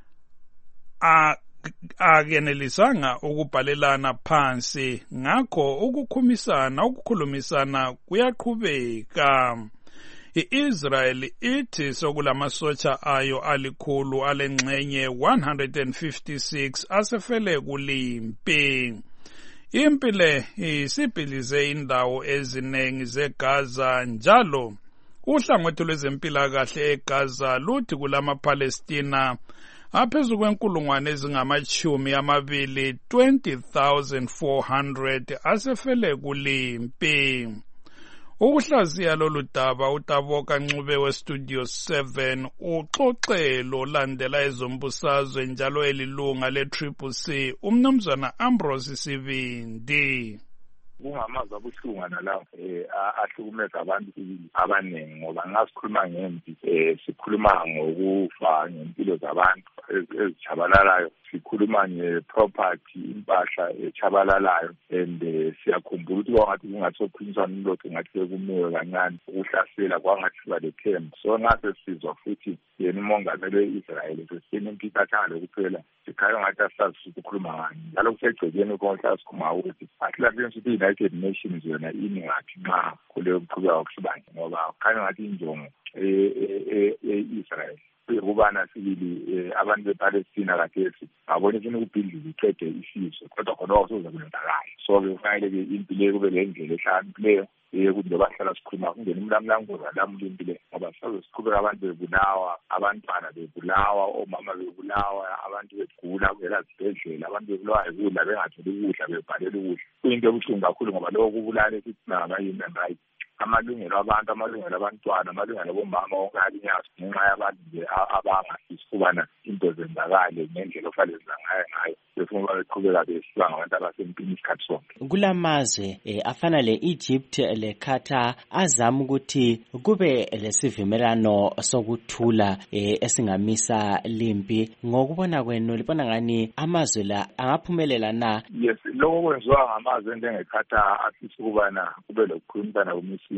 akenelisanga ukubhalelana phansi, ngakho ukukhulumisana kuyaqhubeka. I-Israel ithi sokulamasotsha ayo alikhulu alengxenye 156 asefele kulimpi. Impi le isibhilize indawo ezinengi zeGaza njalo uhlangothi lwezempilakahle eGaza luthi kulamaPalestina aphezu kwenkulungwane ezingama-20 20,400 asefele kulimpi. Ukuhlaziya lolu daba uTaboka Ncube weStudio 7 uxoxelo landela ezombusazwe njalo elilunga le-CCC umnumzana Ambrose Sibindi. Kungamazwi abuhlungu nalawo ahlukumeza abantu abaningi ngoba nxa sikhuluma ngempi sikhuluma ngokufa ngempilo zabantu ezitshabalalayo, sikhuluma ngeproperty impahla etshabalalayo and siyakhumbula ukuthi kwangathi kungasokhulunyiswana umlotha ngathi kumewe kancane ukuhlasela kwangathi siba lethemba. So nxa sesizwa futhi yena umongameli we-Israel sesine impikatshalo kuphela sikhaya ngathi asazi ukukhuluma ngani njalo kusegcekeni konke sikhuluma ukuthi asilahleni ukuthi i-United Nations yona ini ngathi nxa kuleyo mqhubeka wokusibanje ngoba kukhanya ngathi injongo e-Israel ukubana sibili abantu bePalestina kathesi ngabona ifuna ukubhidliza iqede isizwe kodwa khona okuzokwenzakala. So-ke kufanele-ke impi leyo kube le ndlela ehlakaniphileyo kunje bahlala sikhuluma kungena umlamlangoza lamlimpi le ngoba sisaze siqhubeka abantu bebulawa, abantwana bebulawa, omama bebulawa, abantu begula kuvela zibhedlela, abantu bebulawa yikudla bengatholi ukudla bebhalela ukudla. Kuyinto ebuhlungu kakhulu ngoba lokho kubulala esithi ngama-human rights, amalungelo abantu, amalungelo abantwana, amalungelo abomama wonke alinyazo ngenxa yabantu nje abangafisi ukubana into zenzakale ngendlela ofanele ngayo befuna beqhubeka besiba ngabantu abasempini isikhathi sonke. Kulamazwe afana le-Egypt le-Qatar azama ukuthi kube lesivumelano sokuthula esingamisa limpi. Ngokubona kwenu libona ngani amazwe la angaphumelela na? Yes, lokho kwenziwa ngamazwe njenge-Qatar afisa ukubana kube lokukhulumisana kumisa impi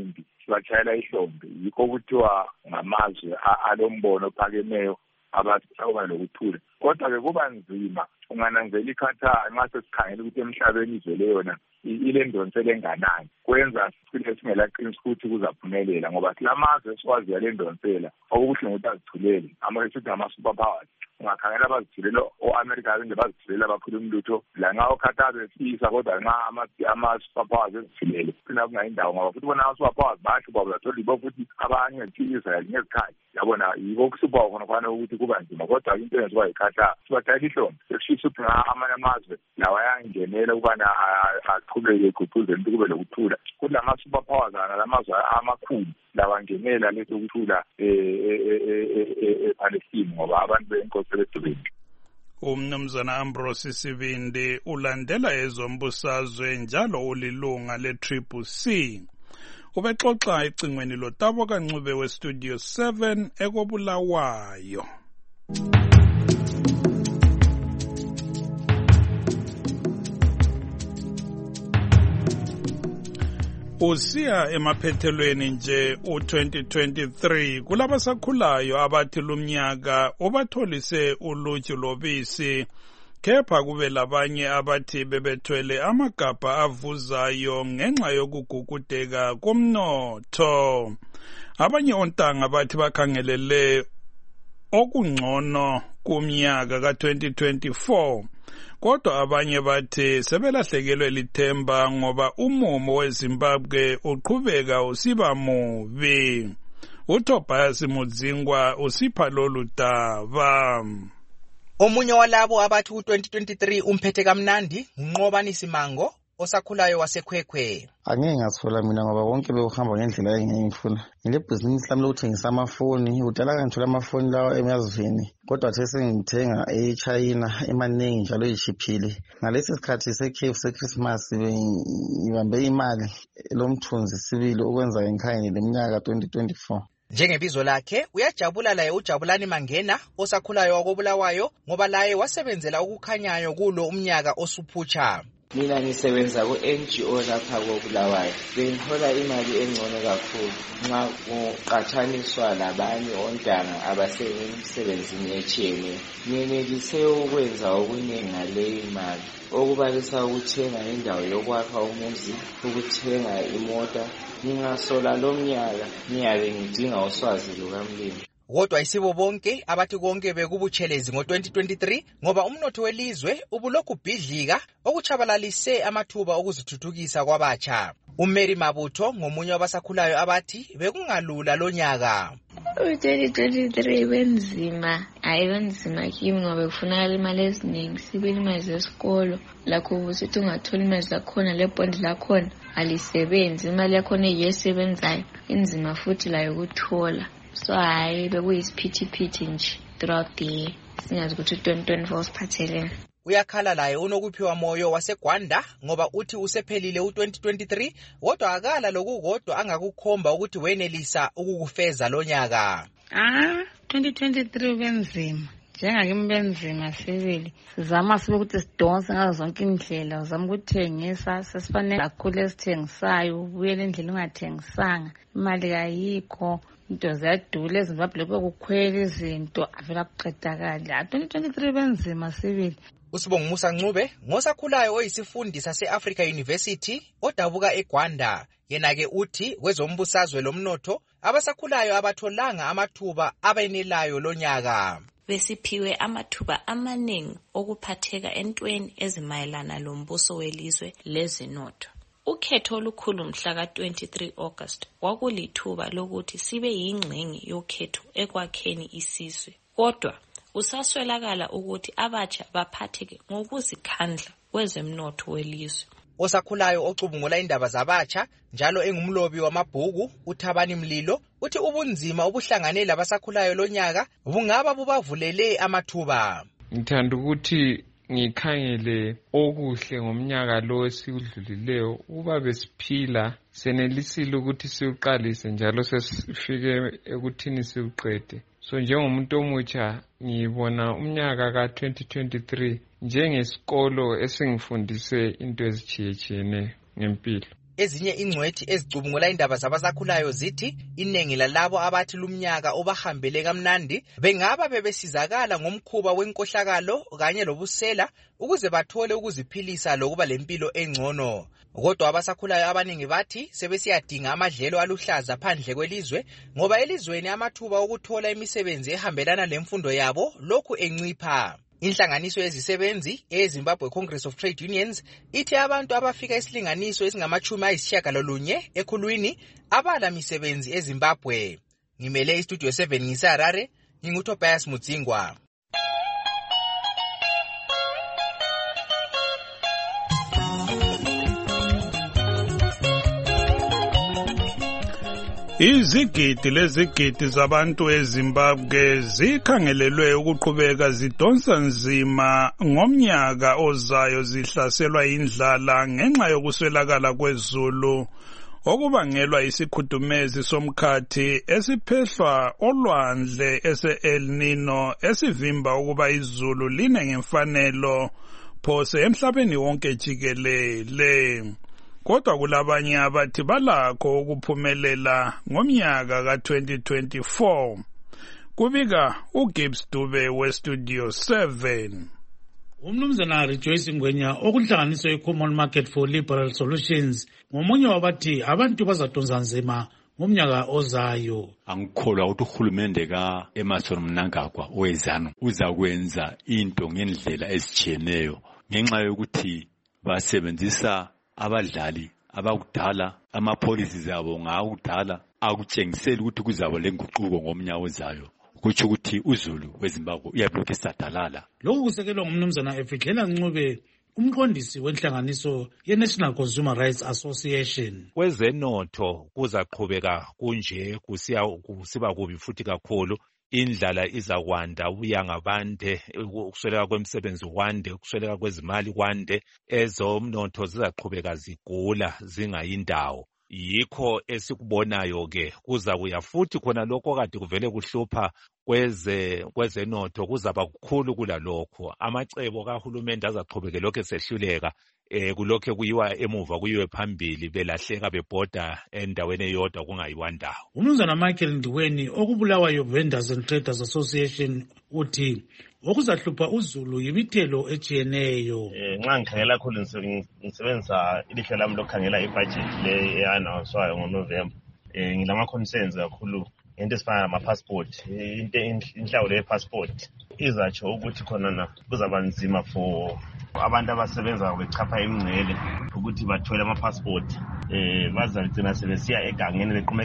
sibatshayela ihlombe. Yikho kuthiwa ngamazwe alombono ophakemeyo abasawuba lokuthula. Kodwa-ke kuba nzima ungananzela iQatar nxa sesikhangela ukuthi emhlabeni izele yona ile ndonsela enganani. Kwenza sicine singelaqinisa ukuthi kuzaphumelela ngoba silamazwe esikwaziyo le ndonsela okubuhlungu ukuthi azithulele. Sithi ngama-super powers. Ungakhangela abazithulela o-America nje bazithulela abakhuluma lutho la nxa oQatar besifisa kodwa nxa ama-super powers ezithulele kuphina kungayindawo ngoba futhi bona ama-super powers basho bazathola yibo futhi abanye i-Israel ngezikhathi yabona yiko kusupa khona khona ukuthi kuba nzima kodwa into eyenziwa yiQatar sibatshayela ihlombe sekushisa ukuthi amanye amazwe lawa ayangenela ukubana aqhubeke egqugquzela ukuthi kube lokuthula kuthi lama-super powers nalamazwe amakhulu lawangenela leso kuthula ePalestine ngoba abantu benkosi bedubeni. Umnumzana Ambrose Sibindi ulandela ezombusazwe njalo ulilunga le-CCC. Ubexoxa ecingweni loTabo kaNcube weStudio 7 ekobulawayo. Usiya emaphethelweni nje u-2023 kulabasakhulayo abathi lumnyaka ubatholise uluju lobisi kepha kube labanye abathi bebethwele amagabha avuzayo ngenxa yokugugudeka komnotho. Abanye ontanga bathi bakhangelele okungcono kumnyaka ka-2024. Kodwa abanye bathi sebelahlekelwe lithemba ngoba umumo weZimbabwe uqhubeka usiba mubi. uTobias Mudzingwa usipha lolu daba. Omunye walabo abathi u-2023 umphethe kamnandi uNqobani Simango osakhulayo waseKhwekhwe. Angeke ngathola mina ngoba konke bekuhamba ngendlela engiyifuna. Ngile business lami lokuthengisa amafoni, udala ngithola amafoni lawa emazweni. Kodwa the sengithenga eChina emaningi njalo echiphile. Ngalesi sikhathi seChristmas ngibambe imali lomthunzi sibili ukwenza ngekhaya leminyaka 2024. Njengebizo lakhe uyajabula laye uJabulani Mangena osakhulayo wakobulawayo ngoba laye wasebenzela ukukhanyayo kulo umnyaka osuphutsha. Mina ngisebenza ku-NGO lapha koBulawayo. Bengihola imali engcono kakhulu nxa kuqathaniswa labanye ontanga abasemsebenzini etshiyeneyo. Ngenelise ukwenza okuningi ngaleyi mali, okubalisa ukuthenga indawo yokwakha umuzi, ukuthenga imota. Ngingasola lo mnyaka ngiyabe ngidinga uswazi lukamlimi. Kodwa isibo bonke abathi konke bekubutshelezi ngo-2023 ngoba umnotho welizwe ubulokhu bhidlika okuchabalalise amathuba okuzithuthukisa kwabatsha. uMary Mabutho ngomunye wabasakhulayo abathi bekungalula lo nyaka. U-2023 wenzima, wenzima kimi ngoba kufunakala imali eziningi, sibili imali zesikolo, lakho sithi ungathola imali zakhona, le bond lakhona alisebenzi, imali yakhona eyisebenzayo inzima futhi layo ukuthola. So bekuyisiphithiphithi nje throughout the year. Singazi ukuthi 2024 siphathelene. Uyakhala laye unokuphiwa moyo waseGwanda ngoba uthi usephelile u-2023 kodwa akala lokukodwa angakukhomba ukuthi wenelisa ukukufeza lo nyaka. 2023 benzima. Njengakimi benzima sibili. Sizama sibe ukuthi sidonse ngazo zonke indlela, uzama ukuthengisa, sesifanele kakhulu esithengisayo, ubuyele endlela ungathengisanga, imali kayikho. Into ziyadula eZimbabwe kukhwela izinto avela kuqedakala. 2023 benzima sibili. Usibonga Musa Ncube ngosakhulayo oyisifundi sase-Africa University odabuka eGwanda. Yena-ke uthi kwezombusazwe lomnotho abasakhulayo abatholanga amathuba abenelayo lo nyaka. Besiphiwe amathuba amaningi okuphatheka entweni ezimayelana lombuso welizwe lezinotho. Ukhetho olukhulu mhla ka-23 August kwakulithuba lokuthi sibe yingxenye yokhetho ekwakheni isizwe. Kodwa usaswelakala ukuthi abatsha baphatheke ngokuzikhandla kwezemnotho welizwe. Osakhulayo ocubungula indaba zabatsha njalo engumlobi wamabhuku uThabani Mlilo uthi ubunzima obuhlangane labasakhulayo lo nyaka bungaba bubavulele amathuba. Ngithanda ukuthi ngikhangele okuhle ngomnyaka lo esiudlulileyo uba besiphila senelisile ukuthi siuqalise njalo sesifike ekuthini siuqede. So njengomuntu omutsha ngibona umnyaka ka-2023 njengesikolo esingifundise into ezitshiyetshiyeneyo ngempilo. Ezinye ingcwethi ezicubungula indaba zabasakhulayo zithi iningi lalabo abathi lumnyaka obahambele kamnandi bengaba bebesizakala ngomkhuba wenkohlakalo kanye lobusela ukuze bathole ukuziphilisa lokuba lempilo engcono. Kodwa abasakhulayo abaningi bathi sebesiyadinga amadlelo aluhlaza phandle kwelizwe ngoba elizweni amathuba okuthola imisebenzi ehambelana lemfundo yabo lokhu encipha. Inhlanganiso yezisebenzi eZimbabwe Congress of Trade Unions ithi abantu abafika isilinganiso esingama-90 ekhulwini abala misebenzi eZimbabwe. Ngimele istudio 7 ngiseHarare, nginguTobias Mudzingwa. Izigidi lezigidi zabantu eZimbabwe zikhangelelwe ukuqhubeka zidonsa nzima ngomnyaka ozayo zihlaselwa indlala ngenxa yokuswelakala kwezulu okubangelwa isikhudumezi somkhathi esiphehlwa olwandle ese-El Nino esivimba ukuba izulu line ngemfanelo phose emhlabeni wonke jikelele. Kodwa kulabanye abathi balakho ukuphumelela ngomnyaka ka-2024. Kubika uGibbs Dube westudio 7. Umnumzana Rejoice Ngwenya okuhlanganiswa eCommon Market for Liberal Solutions ngomunye wabathi abantu bazadonsa nzima ngomnyaka ozayo. Angikholwa ukuthi uhulumende ka-Emmerson Mnangagwa owezanu uzakwenza into ngendlela ezijiyeneyo ngenxa yokuthi basebenzisa abadlali abakudala ama-policies abo ngakudala akutshengiseli ukuthi kuzaba lenguquko ngomnyaka ozayo. Kutsho ukuthi uzulu weZimbabwe uyabulokhu esadalala. Lokhu kusekelwa ngumnumzana Efidlela Ncube, umqondisi wenhlanganiso ye-National Consumer Rights Association. Kwezenotho kuzaqhubeka kunje kusiba kubi futhi kakhulu. Indlala izakwanda, ubuyanga bande, ukusweleka kwemisebenzi kwande, ukusweleka kwezimali kwande, ezomnotho zizaqhubeka zigula zingayindawo. Yikho esikubonayo ke kuzabuya futhi khona lokho kade kuvele kuhlupha kwezenotho kuzaba kukhulu kulalokho. Amacebo kahulumende azaqhubeka lokho esehluleka kulokho kuyiwa emuva kuyiwe phambili belahleka bebhoda endaweni eyodwa kungayiwa ndawo. Umnumzana Michael Ndiweni okubulawayo Vendors and Traders Association uthi okuzahlupha uzulu yimithelo ejiyeneyo. Nxa ngikhangela kakhulu ngisebenzisa ilihlo lami lokukhangela ibudget le eyanawuswayo ngoNovember. Ngilama-concerns kakhulu into esifana nama-passport. Inhlawulo ye-passport izatsho ukuthi khona kuzaba nzima for abantu abasebenza bechapha imingcele ukuthi bathole ama-passport. Bazagcina sebesiya egangeni beqhume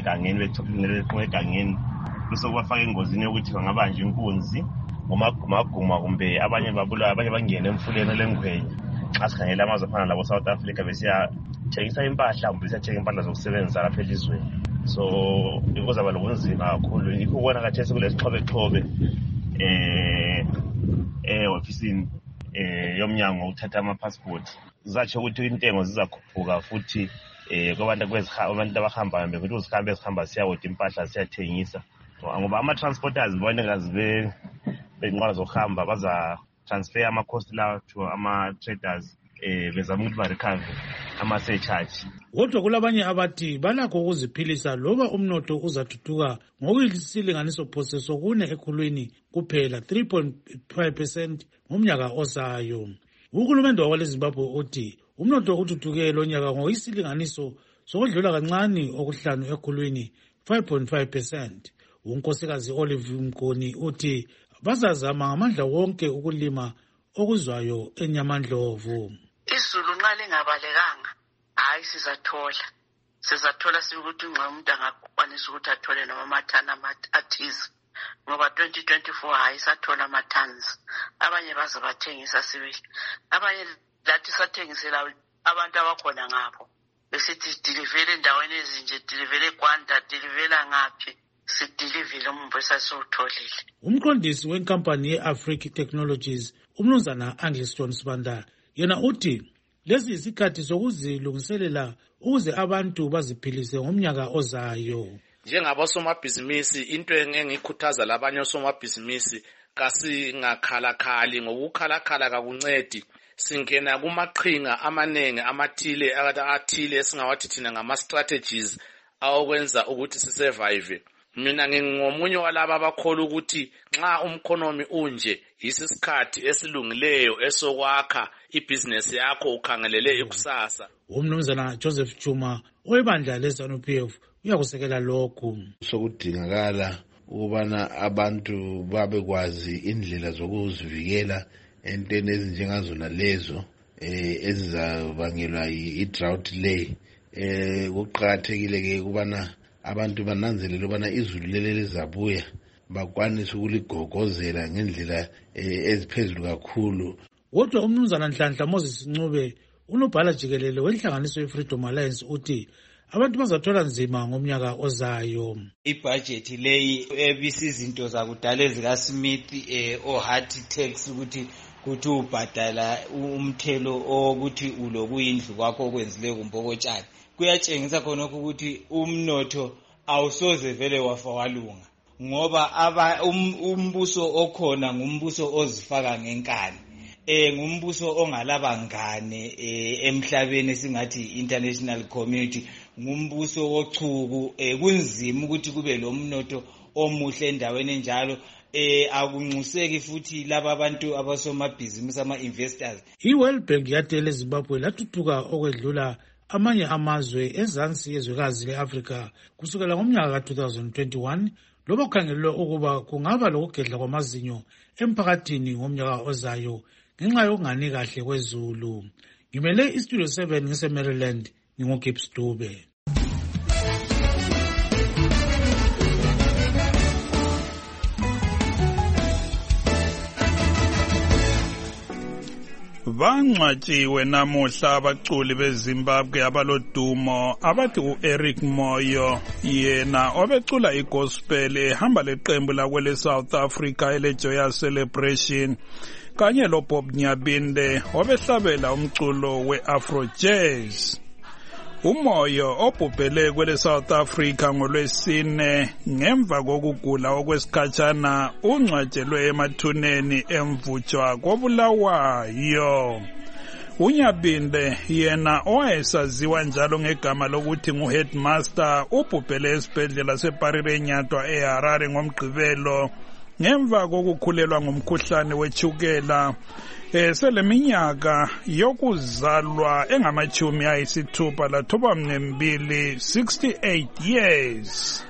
egangeni bese kubafaka engozini yokuthi bangabanjwa inkunzi ngomaguma kumbe abanye babulawa abanye bangene emfuleni lengwenya. Xa sikhangela amazwe afana labo South Africa besiyathengisa impahla kumbe besiyathenga impahla zokusebenza lapha elizweni. So kuzaba lobunzima kakhulu. Yikho ubona khathesi kulesixhobe ofisini yomnyango ukuthatha ama-passport. Zatsho ukuthi intengo zizakhuphuka futhi kwabantu abahambayo ukuthi uzihambe ezihamba siyawota impahla siyathengisa. Ngoba ama-transporters bonekazi benqola zokuhamba baza-transfer ama-cost lawo to ama-traders bezama ukuthi barecover ama-surcharge. Kodwa kulabanye abathi balakho ukuziphilisa loba umnotho uzathuthuka ngokuyisilinganiso phose sokune ekhulwini kuphela 3.5% ngomnyaka ozayo. Uhulumende wakwaleZimbabwe uthi umnotho uthuthuke lo nyaka ngokuyisilinganiso sokudlula kancane okuhlanu ekhulwini 5.5%. Unkosikazi Olive Mgoni uthi bazazama ngamandla wonke ukulima okuzwayo eNyamandlovu. Izulu nxa lingabalekanga hayi sizathola sikuthi nxa umuntu angakwanisa ukuthi athole noma amathani athize ngoba 2024 hayi sathola amathans. Abanye baze bathengisa sibili, abanye lathi sathengisela abantu abakhona ngapho besithi dilivele endaweni ezinje, dilivele eGwanda, dilivela ngaphi, sidilivile umumbo esasiwutholile. Umqondisi wenkampani ye-Africa Technologies umnumzana Angliston Sibanda yena uthi lesi isikhathi sokuzilungiselela ukuze abantu baziphilise ngomnyaka ozayo. Njengabosomabhizinisi into engikhuthaza labanye osomabhizinisi kasingakhalakali ngokukhalakhala kakuncedi. singena kumaqhinga amanenge athile esingawathi thina ngama-strategies awokwenza ukuthi sisurvive. Mina ngingomunye walaba abakholwa ukuthi nxa umkhonomi unje yisisikhathi esilungileyo esokwakha ibhizinesi yakho ukhangelele ikusasa. Umnumzana Joseph Chuma oyibandla leZANU-PF uyakusekela lokhu. Sokudingakala ukubana abantu babekwazi indlela zokuzivikela entweni ezinjengazona lezo ezizabangelwa i-drought le. Kuqakathekile ke ukubana abantu bananzelele ukubana izulu leli lizabuya bakwanise ukuligogozela ngendlela eziphezulu kakhulu. Kodwa umnumzana Nhlanhla Moses Ncube unobhala jikelele wenhlanganiso ye-Freedom Alliance uthi abantu bazathola nzima ngomnyaka ozayo. Ibudget leyi ebisiza izinto zakudala ezikaSmith o-hard tax ukuthi ubhadala umthelo ukuthi ulokuyindlu kwakho okwenzileyo kumbokotshani. Kuyatshengisa khona ukuthi umnotho awusoze vele wafa walunga ngoba umbuso okhona ngumbuso ozifaka ngenkani. Ngumbuso ongalabangane emhlabeni esingathi international community, ngumbuso wochuku. Kunzima ukuthi kube lo mnotho omuhle endaweni enjalo. Akunquseki futhi laba abantu abasomabhizinisi ama-investors. I-World Bank yatela eZimbabwe lathuthuka okwedlula amanye amazwe ezansi yezwekazi le-Afrika kusukela ngomnyaka ka-2021 loba kukhangelwe ukuba kungaba lokugedla kwamazinyo emphakathini ngomnyaka ozayo ngenxa yokungani kahle kwezulu. Ngimele iStudio 7 ngise-Maryland, nginguGibbs Dube. Bangcwatshiwe namuhla abaculi beZimbabwe abalodumo abathi uEric Moyo, yena obecula igospel ehamba leqembu lakwele South Africa eleJoyous Celebration, kanye loBob Nyabinde obehlabela umculo weAfro Jazz. Umoyo obhubhele kwele South Africa ngoLwesine ngemva kokugula okwesikhatshana ungcwatshelwe emathuneni emvutshwa koBulawayo. uNyabinde yena owayesaziwa njalo ngegama lokuthi nguheadmaster ubhubhele esibhedlela seParirenyatwa eHarare ngomgqibelo ngemva kokukhulelwa ngumkhuhlane wechukela. Seleminyaka yokuzalwa engamachumi ayisithupha lathoba mnembili, 68 years.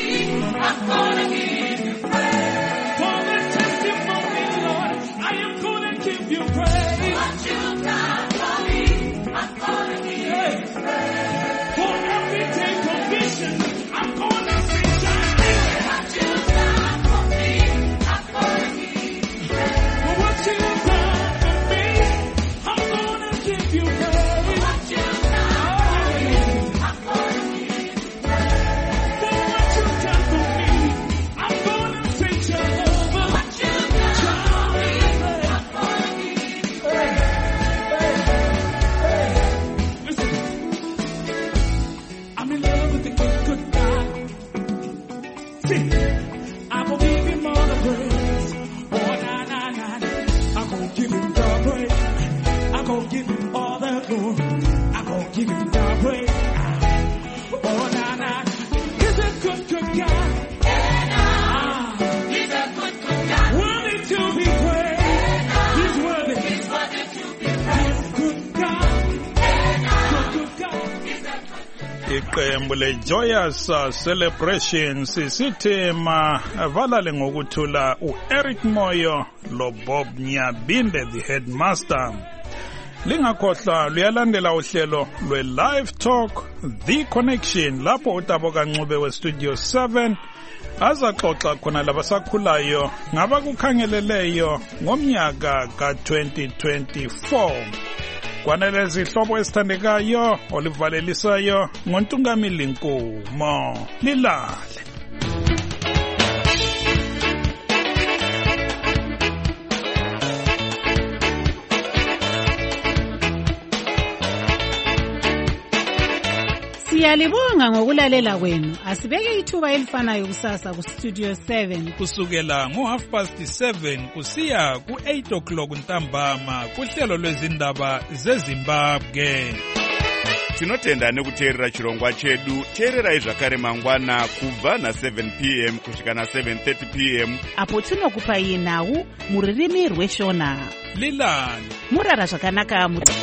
Iqembu leJoyous Celebration sisithi mavalale ngokuthula uEric Moyo loBob Nyabinde the headmaster. Lingakhohlwa luyalandela uhlelo lwe-Live Talk The Connection lapho uTaboka Ncube weStudio 7 azaxoxa khona labasakhulayo ngabakukhangeleleyo ngomnyaka ka-2024. Kwanele izihlobo ezithandekayo olivalelisayo ngoNtungamili Nkomo. Lilale. Siyalibonga ngokulalela kwenu. Asibeke ithuba elifanayo kusasa ku Studio 7 kusukela ngo7:30 kusiya ku8 o'clock ntambama kuhlelo lwezindaba zeZimbabwe. Tinotenda nekuteerera chirongwa chedu. Teererai zvakare mangwana kubva na7 p.m. kusvika na7:30 p.m. apo tinokupai nhau muririmi rweshona. Lilani murara zvakanaka